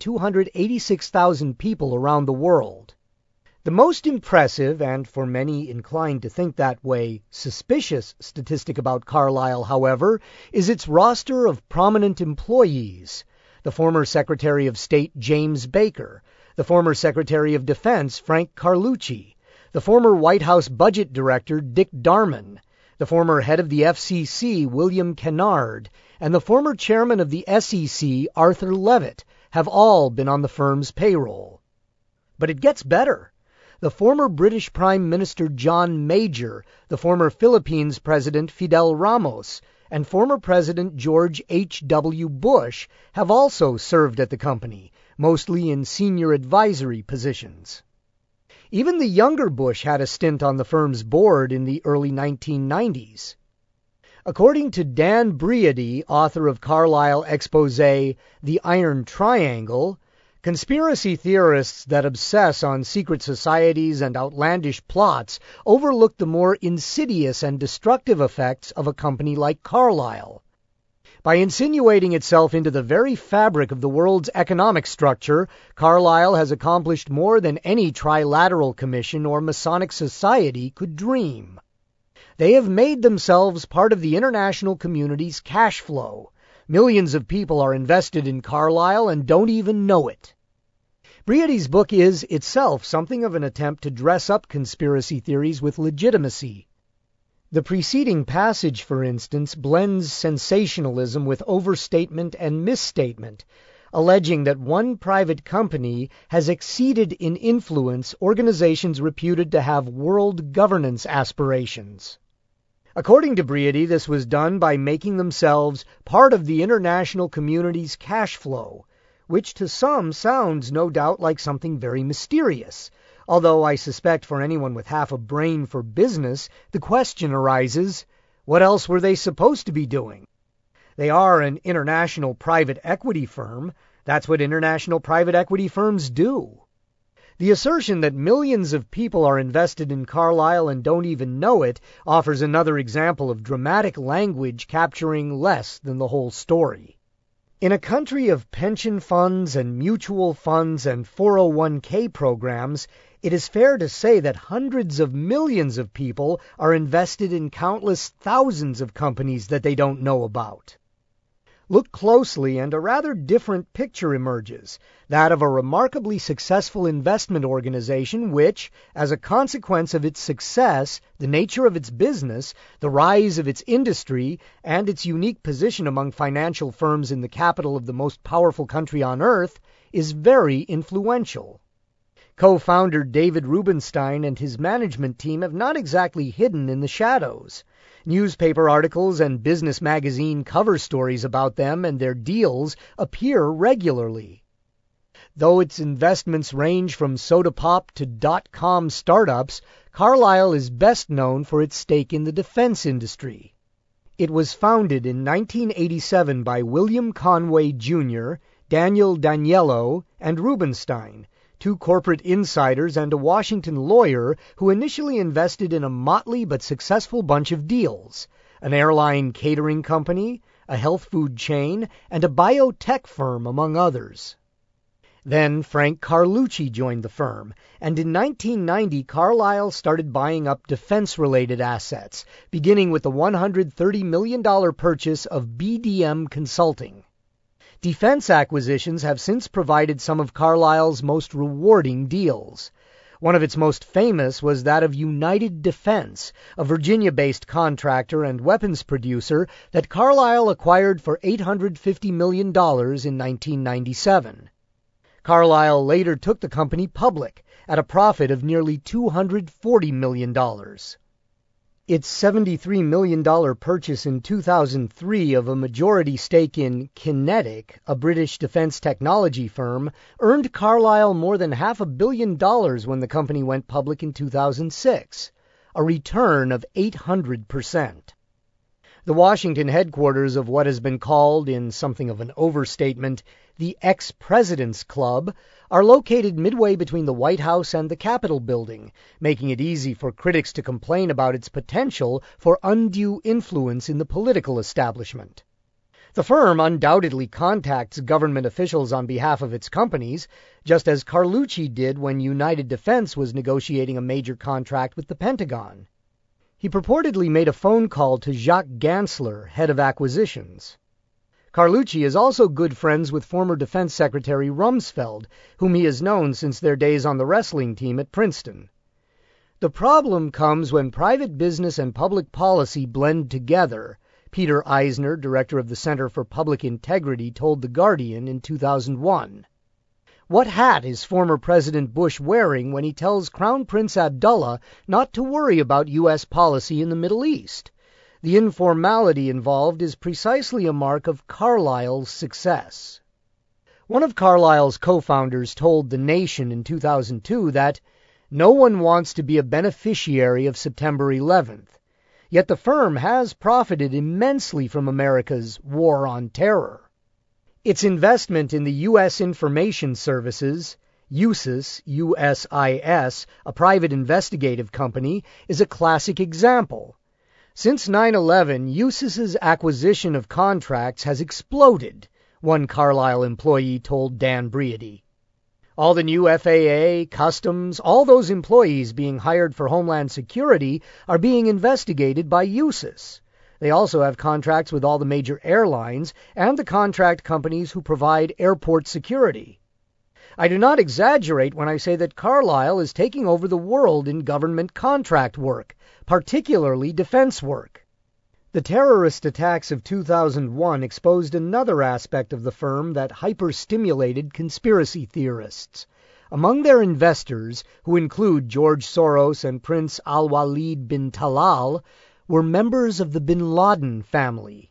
286,000 people around the world. The most impressive, and for many inclined to think that way, suspicious statistic about Carlyle, however, is its roster of prominent employees. The former Secretary of State James Baker, the former Secretary of Defense Frank Carlucci, the former White House Budget Director Dick Darman, the former head of the FCC William Kennard, and the former chairman of the SEC Arthur Levitt have all been on the firm's payroll. But it gets better. The former British Prime Minister John Major, the former Philippines President Fidel Ramos, and former President George H.W. Bush have also served at the company, mostly in senior advisory positions. Even the younger Bush had a stint on the firm's board in the early 1990s. According to Dan Briody, author of Carlyle exposé The Iron Triangle, conspiracy theorists that obsess on secret societies and outlandish plots overlook the more insidious and destructive effects of a company like Carlyle. By insinuating itself into the very fabric of the world's economic structure, Carlyle has accomplished more than any trilateral commission or Masonic society could dream. They have made themselves part of the international community's cash flow. Millions of people are invested in Carlyle and don't even know it. Briody's book is itself something of an attempt to dress up conspiracy theories with legitimacy. The preceding passage, for instance, blends sensationalism with overstatement and misstatement, alleging that one private company has exceeded in influence organizations reputed to have world governance aspirations. According to Briody, this was done by making themselves part of the international community's cash flow, which to some sounds no doubt like something very mysterious, although I suspect for anyone with half a brain for business, the question arises, what else were they supposed to be doing? They are an international private equity firm. That's what international private equity firms do. The assertion that millions of people are invested in Carlyle and don't even know it offers another example of dramatic language capturing less than the whole story. In a country of pension funds and mutual funds and 401k programs, it is fair to say that hundreds of millions of people are invested in countless thousands of companies that they don't know about. Look closely and a rather different picture emerges, that of a remarkably successful investment organization which, as a consequence of its success, the nature of its business, the rise of its industry, and its unique position among financial firms in the capital of the most powerful country on earth, is very influential. Co-founder David Rubenstein and his management team have not exactly hidden in the shadows. Newspaper articles and business magazine cover stories about them and their deals appear regularly. Though its investments range from soda pop to dot-com startups, Carlyle is best known for its stake in the defense industry. It was founded in 1987 by William Conway, Jr., Daniel D'Aniello, and Rubenstein, two corporate insiders and a Washington lawyer who initially invested in a motley but successful bunch of deals, an airline catering company, a health food chain, and a biotech firm, among others. Then Frank Carlucci joined the firm, and in 1990 Carlyle started buying up defense-related assets, beginning with the $130 million purchase of BDM Consulting. Defense acquisitions have since provided some of Carlyle's most rewarding deals. One of its most famous was that of United Defense, a Virginia-based contractor and weapons producer that Carlyle acquired for $850 million in 1997. Carlyle later took the company public at a profit of nearly $240 million. Its $73 million purchase in 2003 of a majority stake in QinetiQ, a British defense technology firm, earned Carlyle more than $500 million when the company went public in 2006, a return of 800%. The Washington headquarters of what has been called, in something of an overstatement, the Ex-President's Club, are located midway between the White House and the Capitol building, making it easy for critics to complain about its potential for undue influence in the political establishment. The firm undoubtedly contacts government officials on behalf of its companies, just as Carlucci did when United Defense was negotiating a major contract with the Pentagon. He purportedly made a phone call to Jacques Gansler, head of acquisitions. Carlucci is also good friends with former Defense Secretary Rumsfeld, whom he has known since their days on the wrestling team at Princeton. The problem comes when private business and public policy blend together, Peter Eisner, director of the Center for Public Integrity, told The Guardian in 2001. What hat is former President Bush wearing when he tells Crown Prince Abdullah not to worry about U.S. policy in the Middle East? The informality involved is precisely a mark of Carlyle's success. One of Carlyle's co-founders told The Nation in 2002 that no one wants to be a beneficiary of September 11th, yet the firm has profited immensely from America's war on terror. Its investment in the U.S. Information Services, USIS, USIS, a private investigative company, is a classic example. Since 9/11, USIS's acquisition of contracts has exploded, one Carlyle employee told Dan Briody. All the new FAA, Customs, all those employees being hired for Homeland Security are being investigated by USIS. They also have contracts with all the major airlines and the contract companies who provide airport security. I do not exaggerate when I say that Carlyle is taking over the world in government contract work, particularly defense work. The terrorist attacks of 2001 exposed another aspect of the firm that hyper-stimulated conspiracy theorists. Among their investors, who include George Soros and Prince Al-Walid bin Talal, were members of the bin Laden family.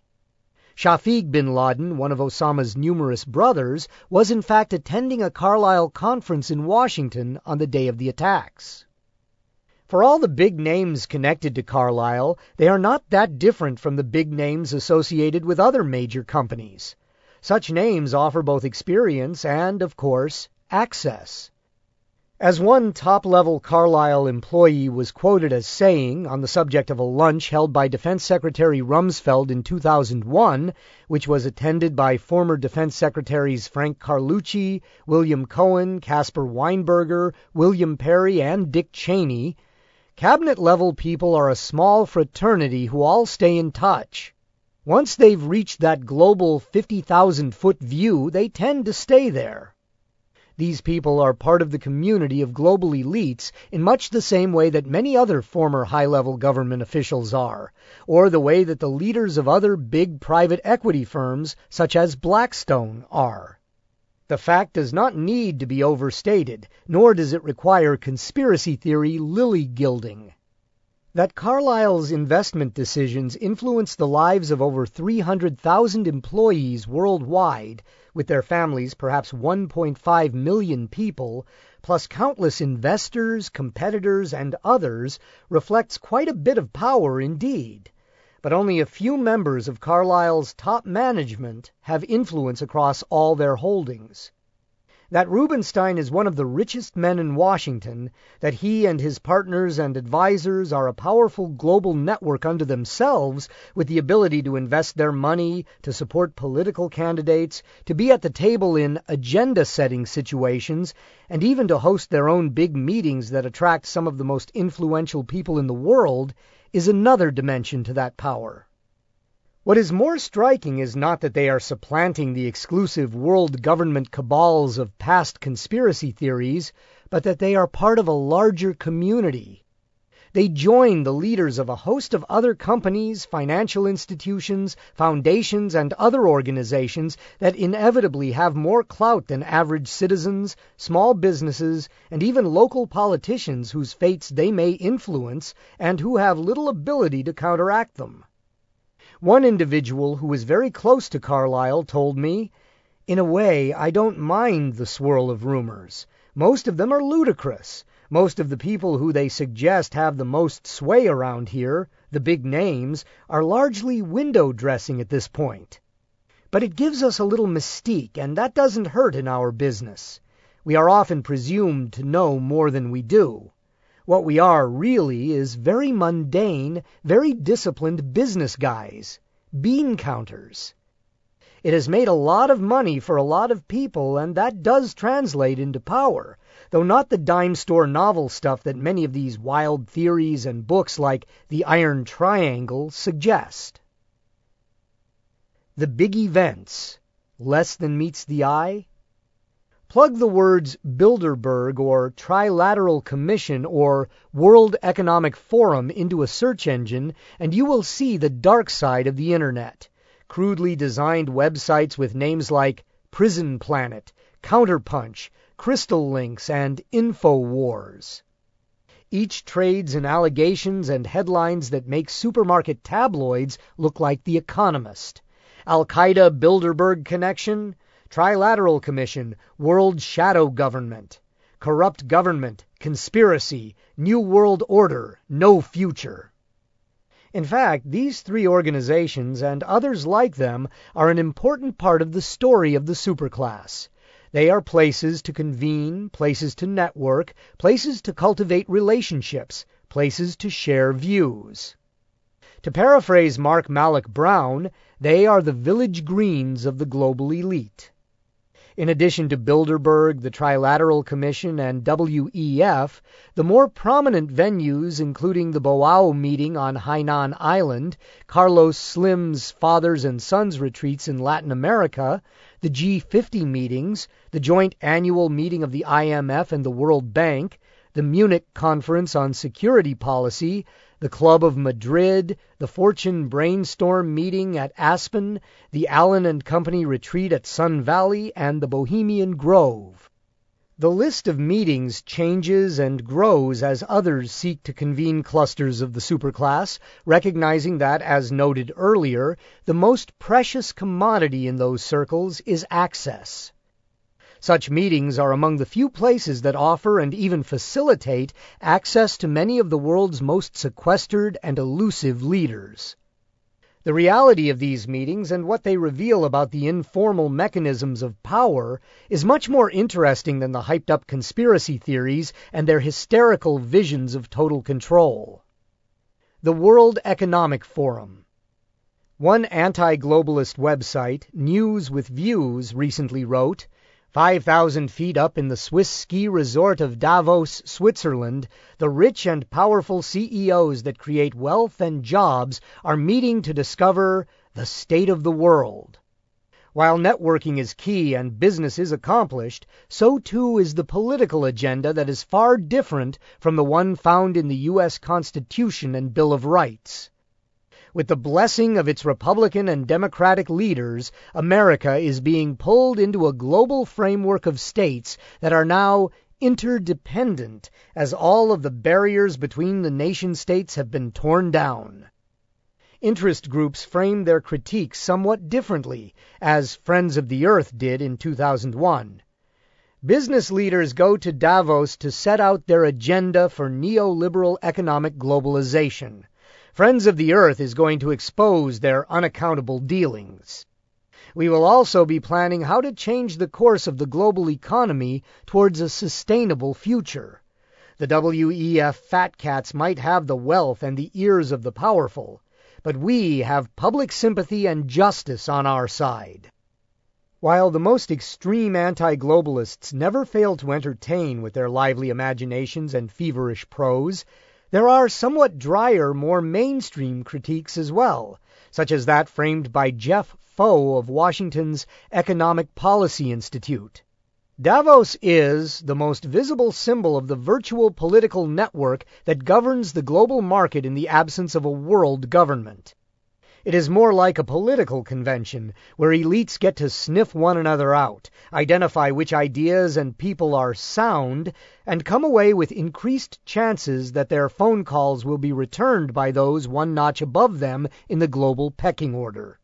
Shafiq bin Laden, one of Osama's numerous brothers, was in fact attending a Carlyle conference in Washington on the day of the attacks. For all the big names connected to Carlyle, they are not that different from the big names associated with other major companies. Such names offer both experience and, of course, access. As one top-level Carlyle employee was quoted as saying on the subject of a lunch held by Defense Secretary Rumsfeld in 2001, which was attended by former Defense Secretaries Frank Carlucci, William Cohen, Caspar Weinberger, William Perry, and Dick Cheney, "Cabinet-level people are a small fraternity who all stay in touch. Once they've reached that global 50,000-foot view, they tend to stay there. These people are part of the community of global elites in much the same way that many other former high-level government officials are, or the way that the leaders of other big private equity firms, such as Blackstone, are. The fact does not need to be overstated, nor does it require conspiracy theory lily-gilding. That Carlyle's investment decisions influence the lives of over 300,000 employees worldwide, with their families, perhaps 1.5 million people, plus countless investors, competitors, and others, reflects quite a bit of power indeed. But only a few members of Carlyle's top management have influence across all their holdings. That Rubenstein is one of the richest men in Washington, that he and his partners and advisors are a powerful global network unto themselves, with the ability to invest their money, to support political candidates, to be at the table in agenda-setting situations, and even to host their own big meetings that attract some of the most influential people in the world, is another dimension to that power. What is more striking is not that they are supplanting the exclusive world government cabals of past conspiracy theories, but that they are part of a larger community. They join the leaders of a host of other companies, financial institutions, foundations, and other organizations that inevitably have more clout than average citizens, small businesses, and even local politicians whose fates they may influence and who have little ability to counteract them. One individual who was very close to Carlyle told me, "In a way, I don't mind the swirl of rumors. Most of them are ludicrous. Most of the people who they suggest have the most sway around here, the big names, are largely window dressing at this point. But it gives us a little mystique, and that doesn't hurt in our business. We are often presumed to know more than we do. What we are really is very mundane, very disciplined business guys, bean counters. It has made a lot of money for a lot of people, and that does translate into power, though not the dime store novel stuff that many of these wild theories and books like The Iron Triangle suggest." The big events, less than meets the eye? Plug the words Bilderberg or Trilateral Commission or World Economic Forum into a search engine, and you will see the dark side of the internet. Crudely designed websites with names like Prison Planet, Counterpunch, Crystal Links, and InfoWars. Each trades in allegations and headlines that make supermarket tabloids look like The Economist. Al-Qaeda Bilderberg connection, Trilateral Commission, World Shadow Government, Corrupt Government, Conspiracy, New World Order, No Future. In fact, these three organizations and others like them are an important part of the story of the superclass. They are places to convene, places to network, places to cultivate relationships, places to share views. To paraphrase Mark Malloch Brown, they are the village greens of the global elite. In addition to Bilderberg, the Trilateral Commission, and WEF, the more prominent venues, including the Boao meeting on Hainan Island, Carlos Slim's Fathers and Sons retreats in Latin America, the G50 meetings, the joint annual meeting of the IMF and the World Bank, the Munich Conference on Security Policy, the Club of Madrid, the Fortune Brainstorm meeting at Aspen, the Allen and Company retreat at Sun Valley, and the Bohemian Grove. The list of meetings changes and grows as others seek to convene clusters of the superclass, recognizing that, as noted earlier, the most precious commodity in those circles is access. Such meetings are among the few places that offer and even facilitate access to many of the world's most sequestered and elusive leaders. The reality of these meetings and what they reveal about the informal mechanisms of power is much more interesting than the hyped-up conspiracy theories and their hysterical visions of total control. The World Economic Forum. One anti-globalist website, News with Views, recently wrote, 5,000 feet up in the Swiss ski resort of Davos, Switzerland, the rich and powerful CEOs that create wealth and jobs are meeting to discover the state of the world. While networking is key and business is accomplished, so too is the political agenda that is far different from the one found in the U.S. Constitution and Bill of Rights. With the blessing of its Republican and Democratic leaders, America is being pulled into a global framework of states that are now interdependent, as all of the barriers between the nation-states have been torn down. Interest groups frame their critiques somewhat differently, as Friends of the Earth did in 2001. Business leaders go to Davos to set out their agenda for neoliberal economic globalization. Friends of the Earth is going to expose their unaccountable dealings. We will also be planning how to change the course of the global economy towards a sustainable future. The WEF fat cats might have the wealth and the ears of the powerful, but we have public sympathy and justice on our side. While the most extreme anti-globalists never fail to entertain with their lively imaginations and feverish prose, there are somewhat drier, more mainstream critiques as well, such as that framed by Jeff Foe of Washington's Economic Policy Institute. Davos is the most visible symbol of the virtual political network that governs the global market in the absence of a world government. It is more like a political convention, where elites get to sniff one another out, identify which ideas and people are sound, and come away with increased chances that their phone calls will be returned by those one notch above them in the global pecking order.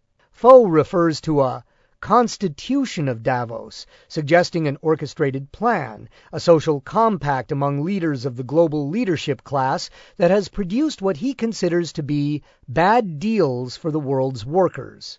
Foe refers to a Constitution of Davos, suggesting an orchestrated plan, a social compact among leaders of the global leadership class that has produced what he considers to be bad deals for the world's workers.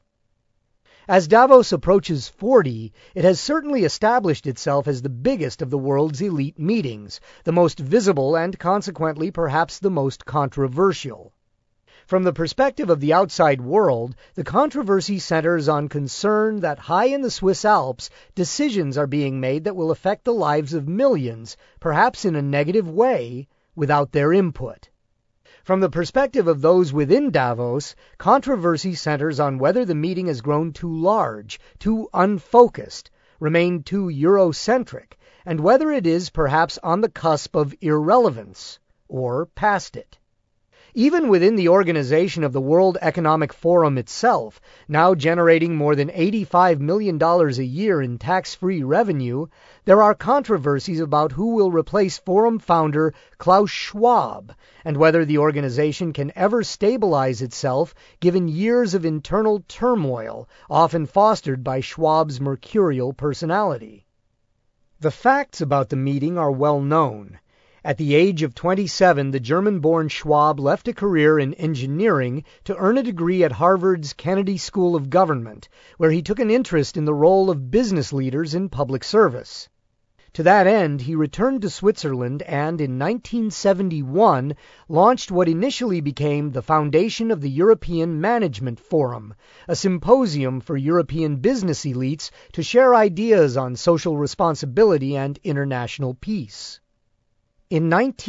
As Davos approaches 40, it has certainly established itself as the biggest of the world's elite meetings, the most visible and consequently perhaps the most controversial. From the perspective of the outside world, the controversy centers on concern that high in the Swiss Alps, decisions are being made that will affect the lives of millions, perhaps in a negative way, without their input. From the perspective of those within Davos, controversy centers on whether the meeting has grown too large, too unfocused, remained too Eurocentric, and whether it is perhaps on the cusp of irrelevance, or past it. Even within the organization of the World Economic Forum itself, now generating more than $85 million a year in tax-free revenue, there are controversies about who will replace Forum founder Klaus Schwab, and whether the organization can ever stabilize itself given years of internal turmoil, often fostered by Schwab's mercurial personality. The facts about the meeting are well known. At the age of 27, the German-born Schwab left a career in engineering to earn a degree at Harvard's Kennedy School of Government, where he took an interest in the role of business leaders in public service. To that end, he returned to Switzerland and, in 1971, launched what initially became the foundation of the European Management Forum, a symposium for European business elites to share ideas on social responsibility and international peace. In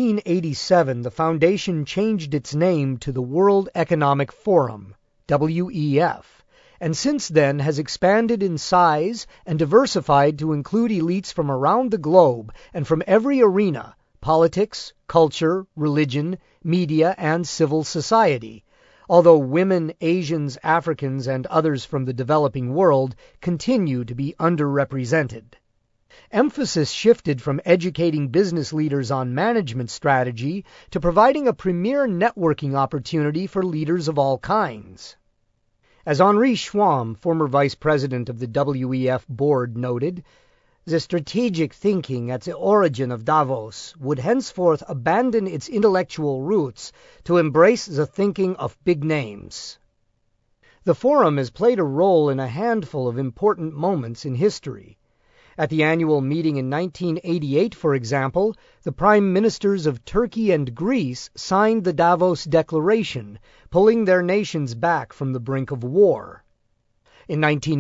1987, the foundation changed its name to the World Economic Forum, WEF, and since then has expanded in size and diversified to include elites from around the globe and from every arena: politics, culture, religion, media, and civil society, although women, Asians, Africans, and others from the developing world continue to be underrepresented. Emphasis shifted from educating business leaders on management strategy to providing a premier networking opportunity for leaders of all kinds. As Henri Schwamm, former vice president of the WEF board, noted, the strategic thinking at the origin of Davos would henceforth abandon its intellectual roots to embrace the thinking of big names. The forum has played a role in a handful of important moments in history. At the annual meeting in 1988, for example, the prime ministers of Turkey and Greece signed the Davos Declaration, pulling their nations back from the brink of war. In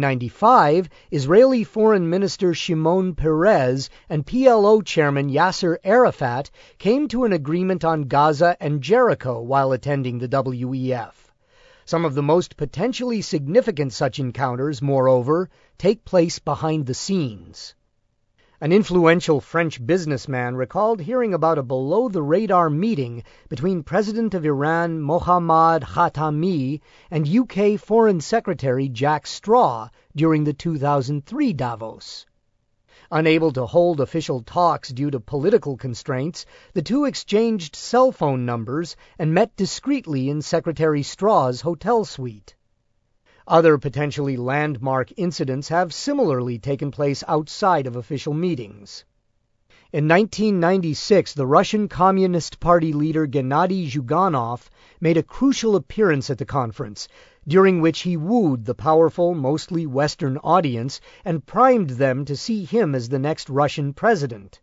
1995, Israeli Foreign Minister Shimon Peres and PLO Chairman Yasser Arafat came to an agreement on Gaza and Jericho while attending the WEF. Some of the most potentially significant such encounters, moreover, take place behind the scenes. An influential French businessman recalled hearing about a below-the-radar meeting between President of Iran Mohammad Khatami and UK Foreign Secretary Jack Straw during the 2003 Davos. Unable to hold official talks due to political constraints, the two exchanged cell phone numbers and met discreetly in Secretary Straw's hotel suite. Other potentially landmark incidents have similarly taken place outside of official meetings. In 1996, the Russian Communist Party leader Gennady Zyuganov made a crucial appearance at the conference, during which he wooed the powerful, mostly Western audience and primed them to see him as the next Russian president.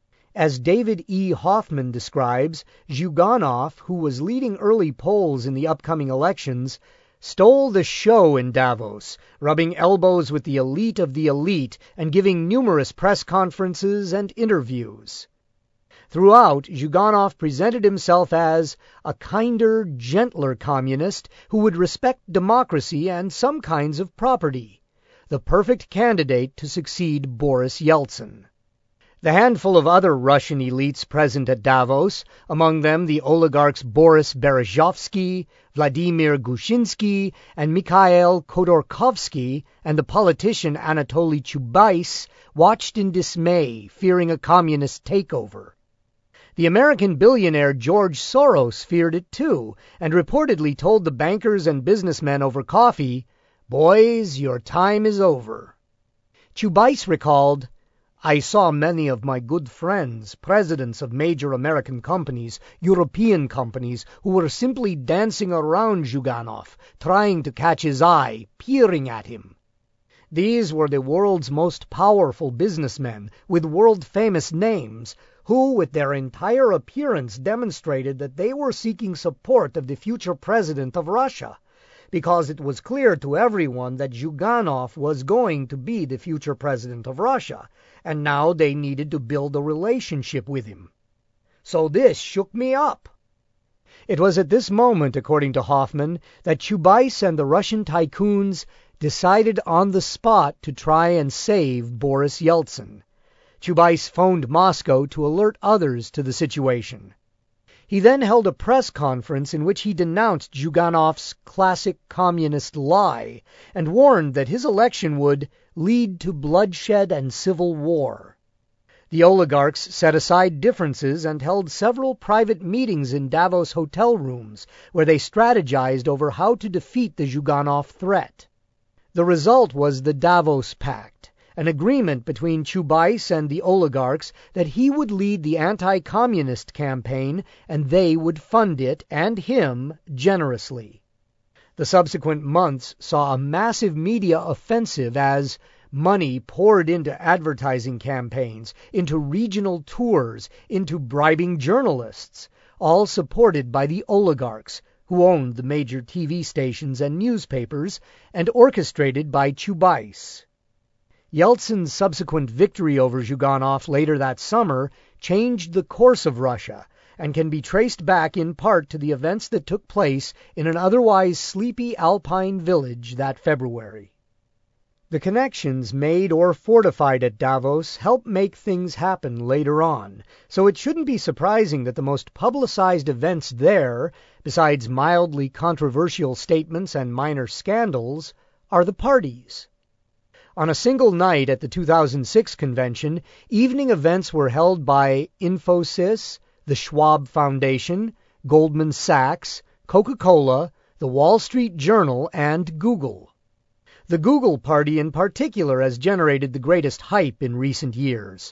As David E. Hoffman describes, Zyuganov, who was leading early polls in the upcoming elections, stole the show in Davos, rubbing elbows with the elite of the elite and giving numerous press conferences and interviews. Throughout, Zyuganov presented himself as a kinder, gentler communist who would respect democracy and some kinds of property, the perfect candidate to succeed Boris Yeltsin. The handful of other Russian elites present at Davos, among them the oligarchs Boris Berezovsky, Vladimir Gushinsky, and Mikhail Khodorkovsky, and the politician Anatoly Chubais, watched in dismay, fearing a communist takeover. The American billionaire George Soros feared it too, and reportedly told the bankers and businessmen over coffee, "Boys, your time is over." Chubais recalled, "I saw many of my good friends, presidents of major American companies, European companies, who were simply dancing around Zyuganov, trying to catch his eye, peering at him. These were the world's most powerful businessmen, with world-famous names, who, with their entire appearance, demonstrated that they were seeking support of the future president of Russia, because it was clear to everyone that Zyuganov was going to be the future president of Russia, and now they needed to build a relationship with him. So this shook me up." It was at this moment, according to Hoffman, that Chubais and the Russian tycoons decided on the spot to try and save Boris Yeltsin. Chubais phoned Moscow to alert others to the situation. He then held a press conference in which he denounced Zyuganov's classic communist lie and warned that his election would lead to bloodshed and civil war. The oligarchs set aside differences and held several private meetings in Davos hotel rooms where they strategized over how to defeat the Zyuganov threat. The result was the Davos Pact, an agreement between Chubais and the oligarchs that he would lead the anti-communist campaign and they would fund it, and him, generously. The subsequent months saw a massive media offensive as money poured into advertising campaigns, into regional tours, into bribing journalists, all supported by the oligarchs, who owned the major TV stations and newspapers, and orchestrated by Chubais. Yeltsin's subsequent victory over Zyuganov later that summer changed the course of Russia and can be traced back in part to the events that took place in an otherwise sleepy Alpine village that February. The connections made or fortified at Davos help make things happen later on, so it shouldn't be surprising that the most publicized events there, besides mildly controversial statements and minor scandals, are the parties. On a single night at the 2006 convention, evening events were held by Infosys, the Schwab Foundation, Goldman Sachs, Coca-Cola, the Wall Street Journal, and Google. The Google party in particular has generated the greatest hype in recent years.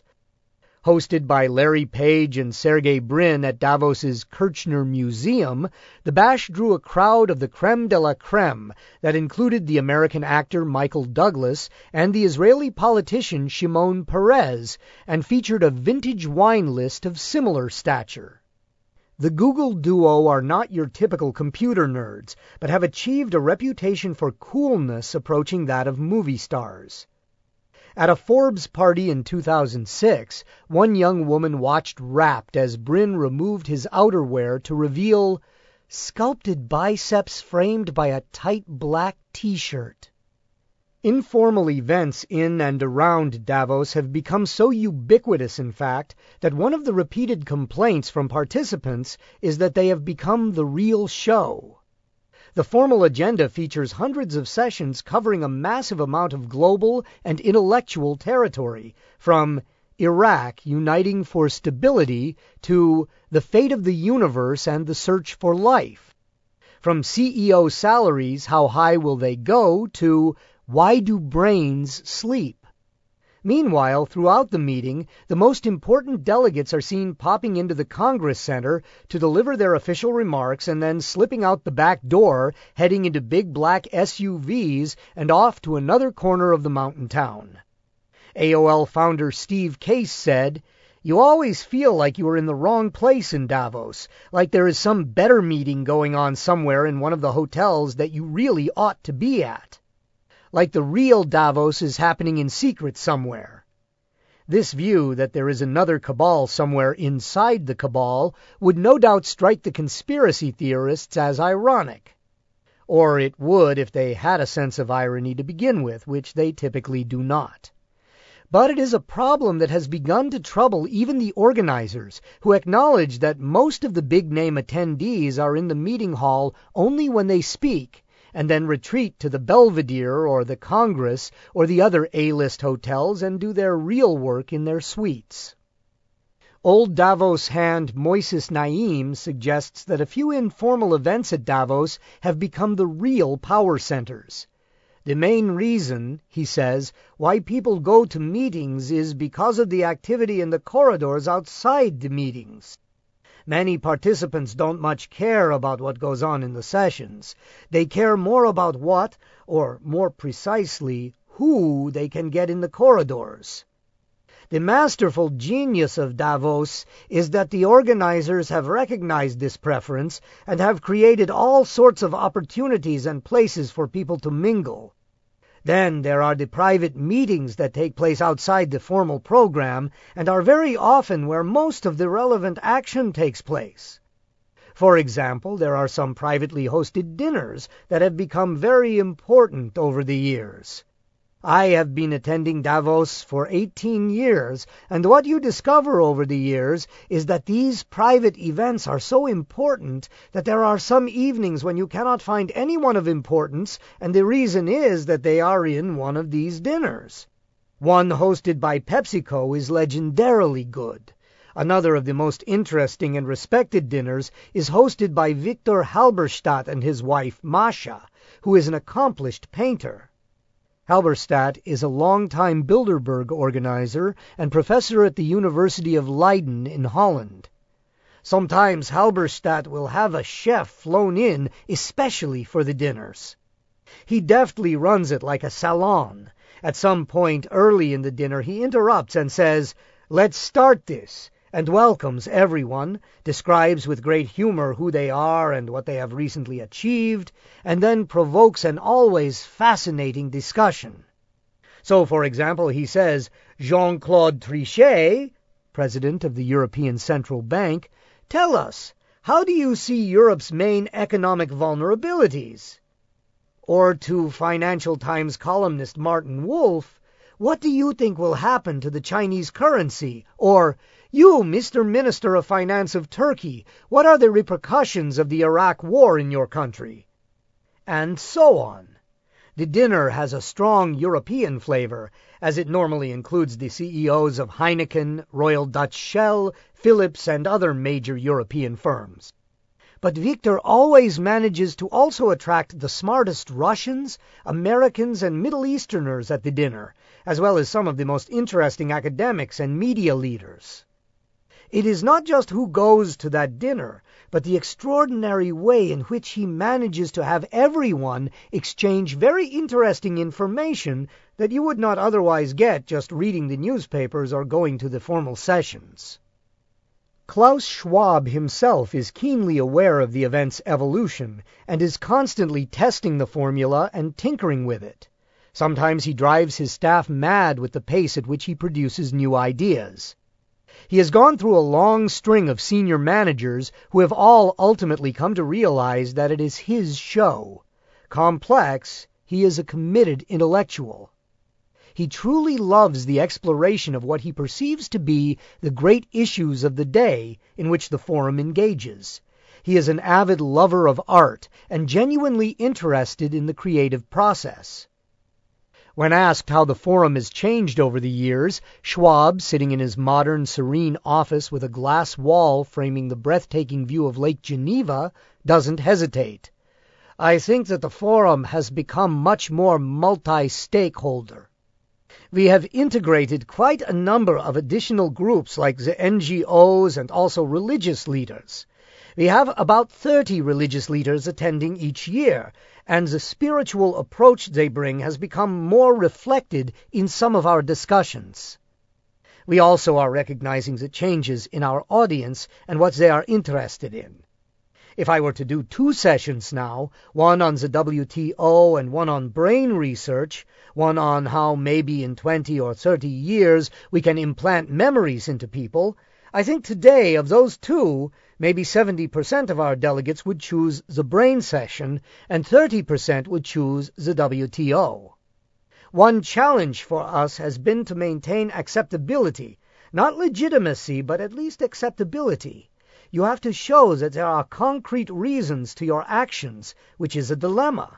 Hosted by Larry Page and Sergey Brin at Davos's Kirchner Museum, the bash drew a crowd of the creme de la creme that included the American actor Michael Douglas and the Israeli politician Shimon Peres, and featured a vintage wine list of similar stature. The Google duo are not your typical computer nerds, but have achieved a reputation for coolness approaching that of movie stars. At a Forbes party in 2006, one young woman watched rapt as Brin removed his outerwear to reveal sculpted biceps framed by a tight black t-shirt. Informal events in and around Davos have become so ubiquitous, in fact, that one of the repeated complaints from participants is that they have become the real show. The formal agenda features hundreds of sessions covering a massive amount of global and intellectual territory, from Iraq uniting for stability to the fate of the universe and the search for life. From CEO salaries, how high will they go, to why do brains sleep? Meanwhile, throughout the meeting, the most important delegates are seen popping into the Congress Center to deliver their official remarks and then slipping out the back door, heading into big black SUVs and off to another corner of the mountain town. AOL founder Steve Case said, "You always feel like you are in the wrong place in Davos, like there is some better meeting going on somewhere in one of the hotels that you really ought to be at. Like the real Davos is happening in secret somewhere." This view that there is another cabal somewhere inside the cabal would no doubt strike the conspiracy theorists as ironic. Or it would if they had a sense of irony to begin with, which they typically do not. But it is a problem that has begun to trouble even the organizers, who acknowledge that most of the big-name attendees are in the meeting hall only when they speak, and then retreat to the Belvedere or the Congress or the other A-list hotels and do their real work in their suites. Old Davos hand Moises Naim suggests that a few informal events at Davos have become the real power centers. The main reason, he says, why people go to meetings is because of the activity in the corridors outside the meetings. Many participants don't much care about what goes on in the sessions. They care more about what, or more precisely, who they can get in the corridors. The masterful genius of Davos is that the organizers have recognized this preference and have created all sorts of opportunities and places for people to mingle. Then there are the private meetings that take place outside the formal program and are very often where most of the relevant action takes place. For example, there are some privately hosted dinners that have become very important over the years. I have been attending Davos for 18 years, and what you discover over the years is that these private events are so important that there are some evenings when you cannot find anyone of importance, and the reason is that they are in one of these dinners. One hosted by PepsiCo is legendarily good. Another of the most interesting and respected dinners is hosted by Viktor Halberstadt and his wife Masha, who is an accomplished painter. Halberstadt is a longtime Bilderberg organizer and professor at the University of Leiden in Holland. Sometimes Halberstadt will have a chef flown in especially for the dinners. He deftly runs it like a salon. At some point early in the dinner he interrupts and says, "Let's start this," and welcomes everyone, describes with great humor who they are and what they have recently achieved, and then provokes an always fascinating discussion. So, for example, he says, "Jean-Claude Trichet, president of the European Central Bank, tell us, how do you see Europe's main economic vulnerabilities?" Or to Financial Times columnist Martin Wolf, "What do you think will happen to the Chinese currency?" Or, "You, Mr. Minister of Finance of Turkey, what are the repercussions of the Iraq war in your country?" And so on. The dinner has a strong European flavor, as it normally includes the CEOs of Heineken, Royal Dutch Shell, Philips, and other major European firms. But Victor always manages to also attract the smartest Russians, Americans, and Middle Easterners at the dinner, as well as some of the most interesting academics and media leaders. It is not just who goes to that dinner, but the extraordinary way in which he manages to have everyone exchange very interesting information that you would not otherwise get just reading the newspapers or going to the formal sessions. Klaus Schwab himself is keenly aware of the event's evolution and is constantly testing the formula and tinkering with it. Sometimes he drives his staff mad with the pace at which he produces new ideas. He has gone through a long string of senior managers who have all ultimately come to realize that it is his show. Complex, he is a committed intellectual. He truly loves the exploration of what he perceives to be the great issues of the day in which the forum engages. He is an avid lover of art and genuinely interested in the creative process. When asked how the forum has changed over the years, Schwab, sitting in his modern, serene office with a glass wall framing the breathtaking view of Lake Geneva, doesn't hesitate. "I think that the forum has become much more multi-stakeholder. We have integrated quite a number of additional groups like the NGOs and also religious leaders. We have about 30 religious leaders attending each year, and the spiritual approach they bring has become more reflected in some of our discussions. We also are recognizing the changes in our audience and what they are interested in. If I were to do 2 sessions now, one on the WTO and one on brain research, one on how maybe in 20 or 30 years we can implant memories into people, I think today of those 2, maybe 70% of our delegates would choose the brain session and 30% would choose the WTO. One challenge for us has been to maintain acceptability, not legitimacy, but at least acceptability. You have to show that there are concrete reasons to your actions, which is a dilemma.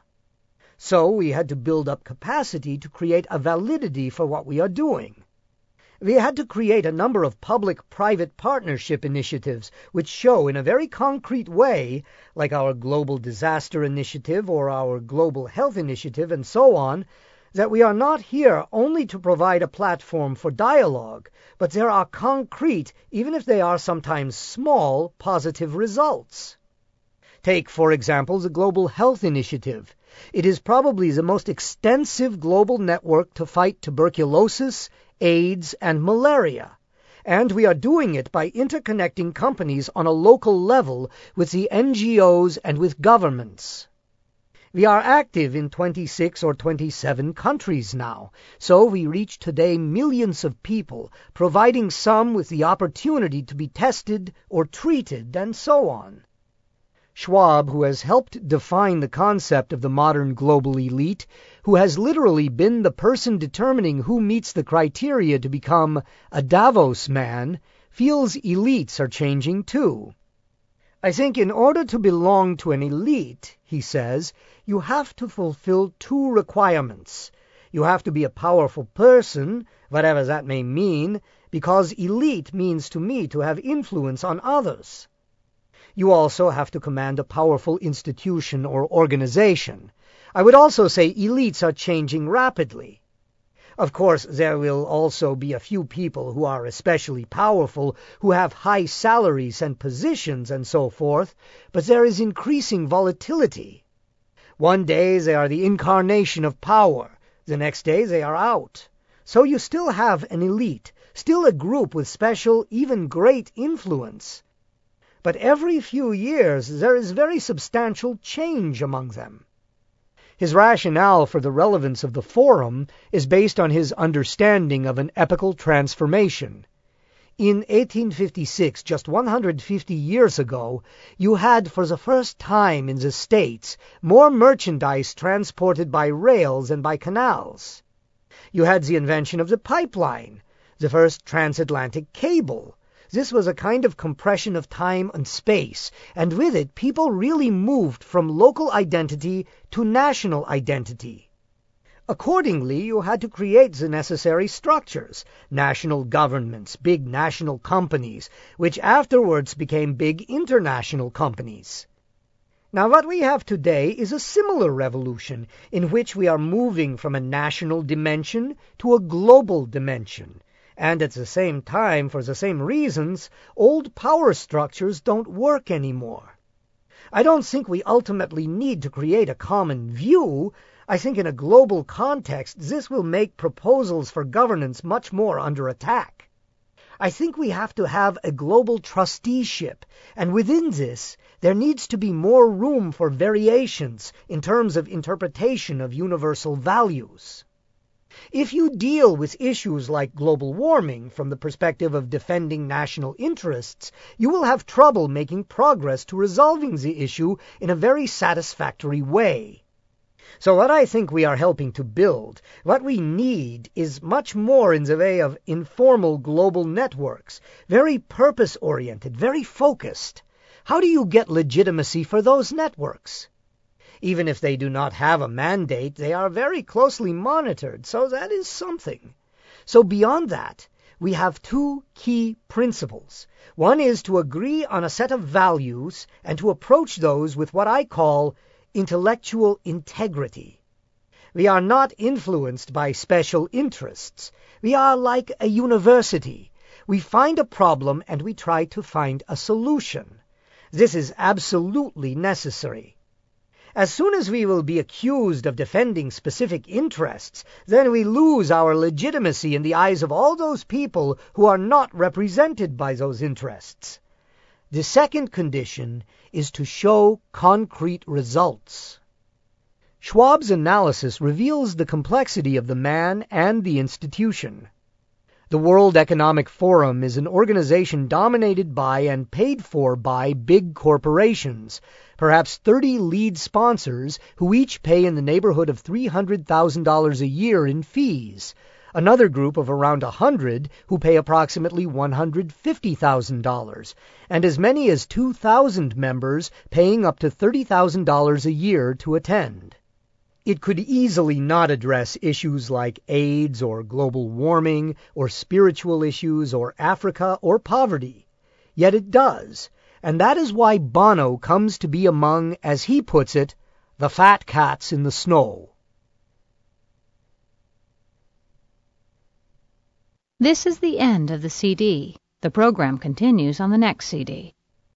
So we had to build up capacity to create a validity for what we are doing. We had to create a number of public-private partnership initiatives which show in a very concrete way, like our Global Disaster Initiative or our Global Health Initiative and so on, that we are not here only to provide a platform for dialogue, but there are concrete, even if they are sometimes small, positive results. Take, for example, the Global Health Initiative. It is probably the most extensive global network to fight tuberculosis, AIDS, and malaria. And we are doing it by interconnecting companies on a local level with the NGOs and with governments. We are active in 26 or 27 countries now, so we reach today millions of people, providing some with the opportunity to be tested or treated, and so on. Schwab, who has helped define the concept of the modern global elite, who has literally been the person determining who meets the criteria to become a Davos man, feels elites are changing too. "I think in order to belong to an elite," he says, "you have to fulfill 2 requirements. You have to be a powerful person, whatever that may mean, because elite means to me to have influence on others. You also have to command a powerful institution or organization. I would also say elites are changing rapidly. Of course, there will also be a few people who are especially powerful, who have high salaries and positions and so forth, but there is increasing volatility. One day they are the incarnation of power, the next day they are out. So you still have an elite, still a group with special, even great influence. But every few years there is very substantial change among them." His rationale for the relevance of the forum is based on his understanding of an epochal transformation. In 1856, just 150 years ago, you had for the first time in the States more merchandise transported by rails than by canals. You had the invention of the pipeline, the first transatlantic cable. This was a kind of compression of time and space, and with it people really moved from local identity to national identity. Accordingly, you had to create the necessary structures, national governments, big national companies, which afterwards became big international companies. Now, what we have today is a similar revolution in which we are moving from a national dimension to a global dimension. And at the same time, for the same reasons, old power structures don't work anymore. I don't think we ultimately need to create a common view. I think in a global context, this will make proposals for governance much more under attack. I think we have to have a global trusteeship, and within this, there needs to be more room for variations in terms of interpretation of universal values. If you deal with issues like global warming from the perspective of defending national interests, you will have trouble making progress to resolving the issue in a very satisfactory way. So what I think we are helping to build, what we need, is much more in the way of informal global networks, very purpose-oriented, very focused. How do you get legitimacy for those networks? Even if they do not have a mandate, they are very closely monitored, so that is something. So beyond that, we have two key principles. One is to agree on a set of values and to approach those with what I call intellectual integrity. We are not influenced by special interests. We are like a university. We find a problem and we try to find a solution. This is absolutely necessary. As soon as we will be accused of defending specific interests, then we lose our legitimacy in the eyes of all those people who are not represented by those interests. The second condition is to show concrete results. Schwab's analysis reveals the complexity of the man and the institution. The World Economic Forum is an organization dominated by and paid for by big corporations, perhaps 30 lead sponsors who each pay in the neighborhood of $300,000 a year in fees, another group of around 100 who pay approximately $150,000, and as many as 2,000 members paying up to $30,000 a year to attend. It could easily not address issues like AIDS or global warming or spiritual issues or Africa or poverty. Yet it does, and that is why Bono comes to be among, as he puts it, the fat cats in the snow. This is the end of the CD. The program continues on the next CD.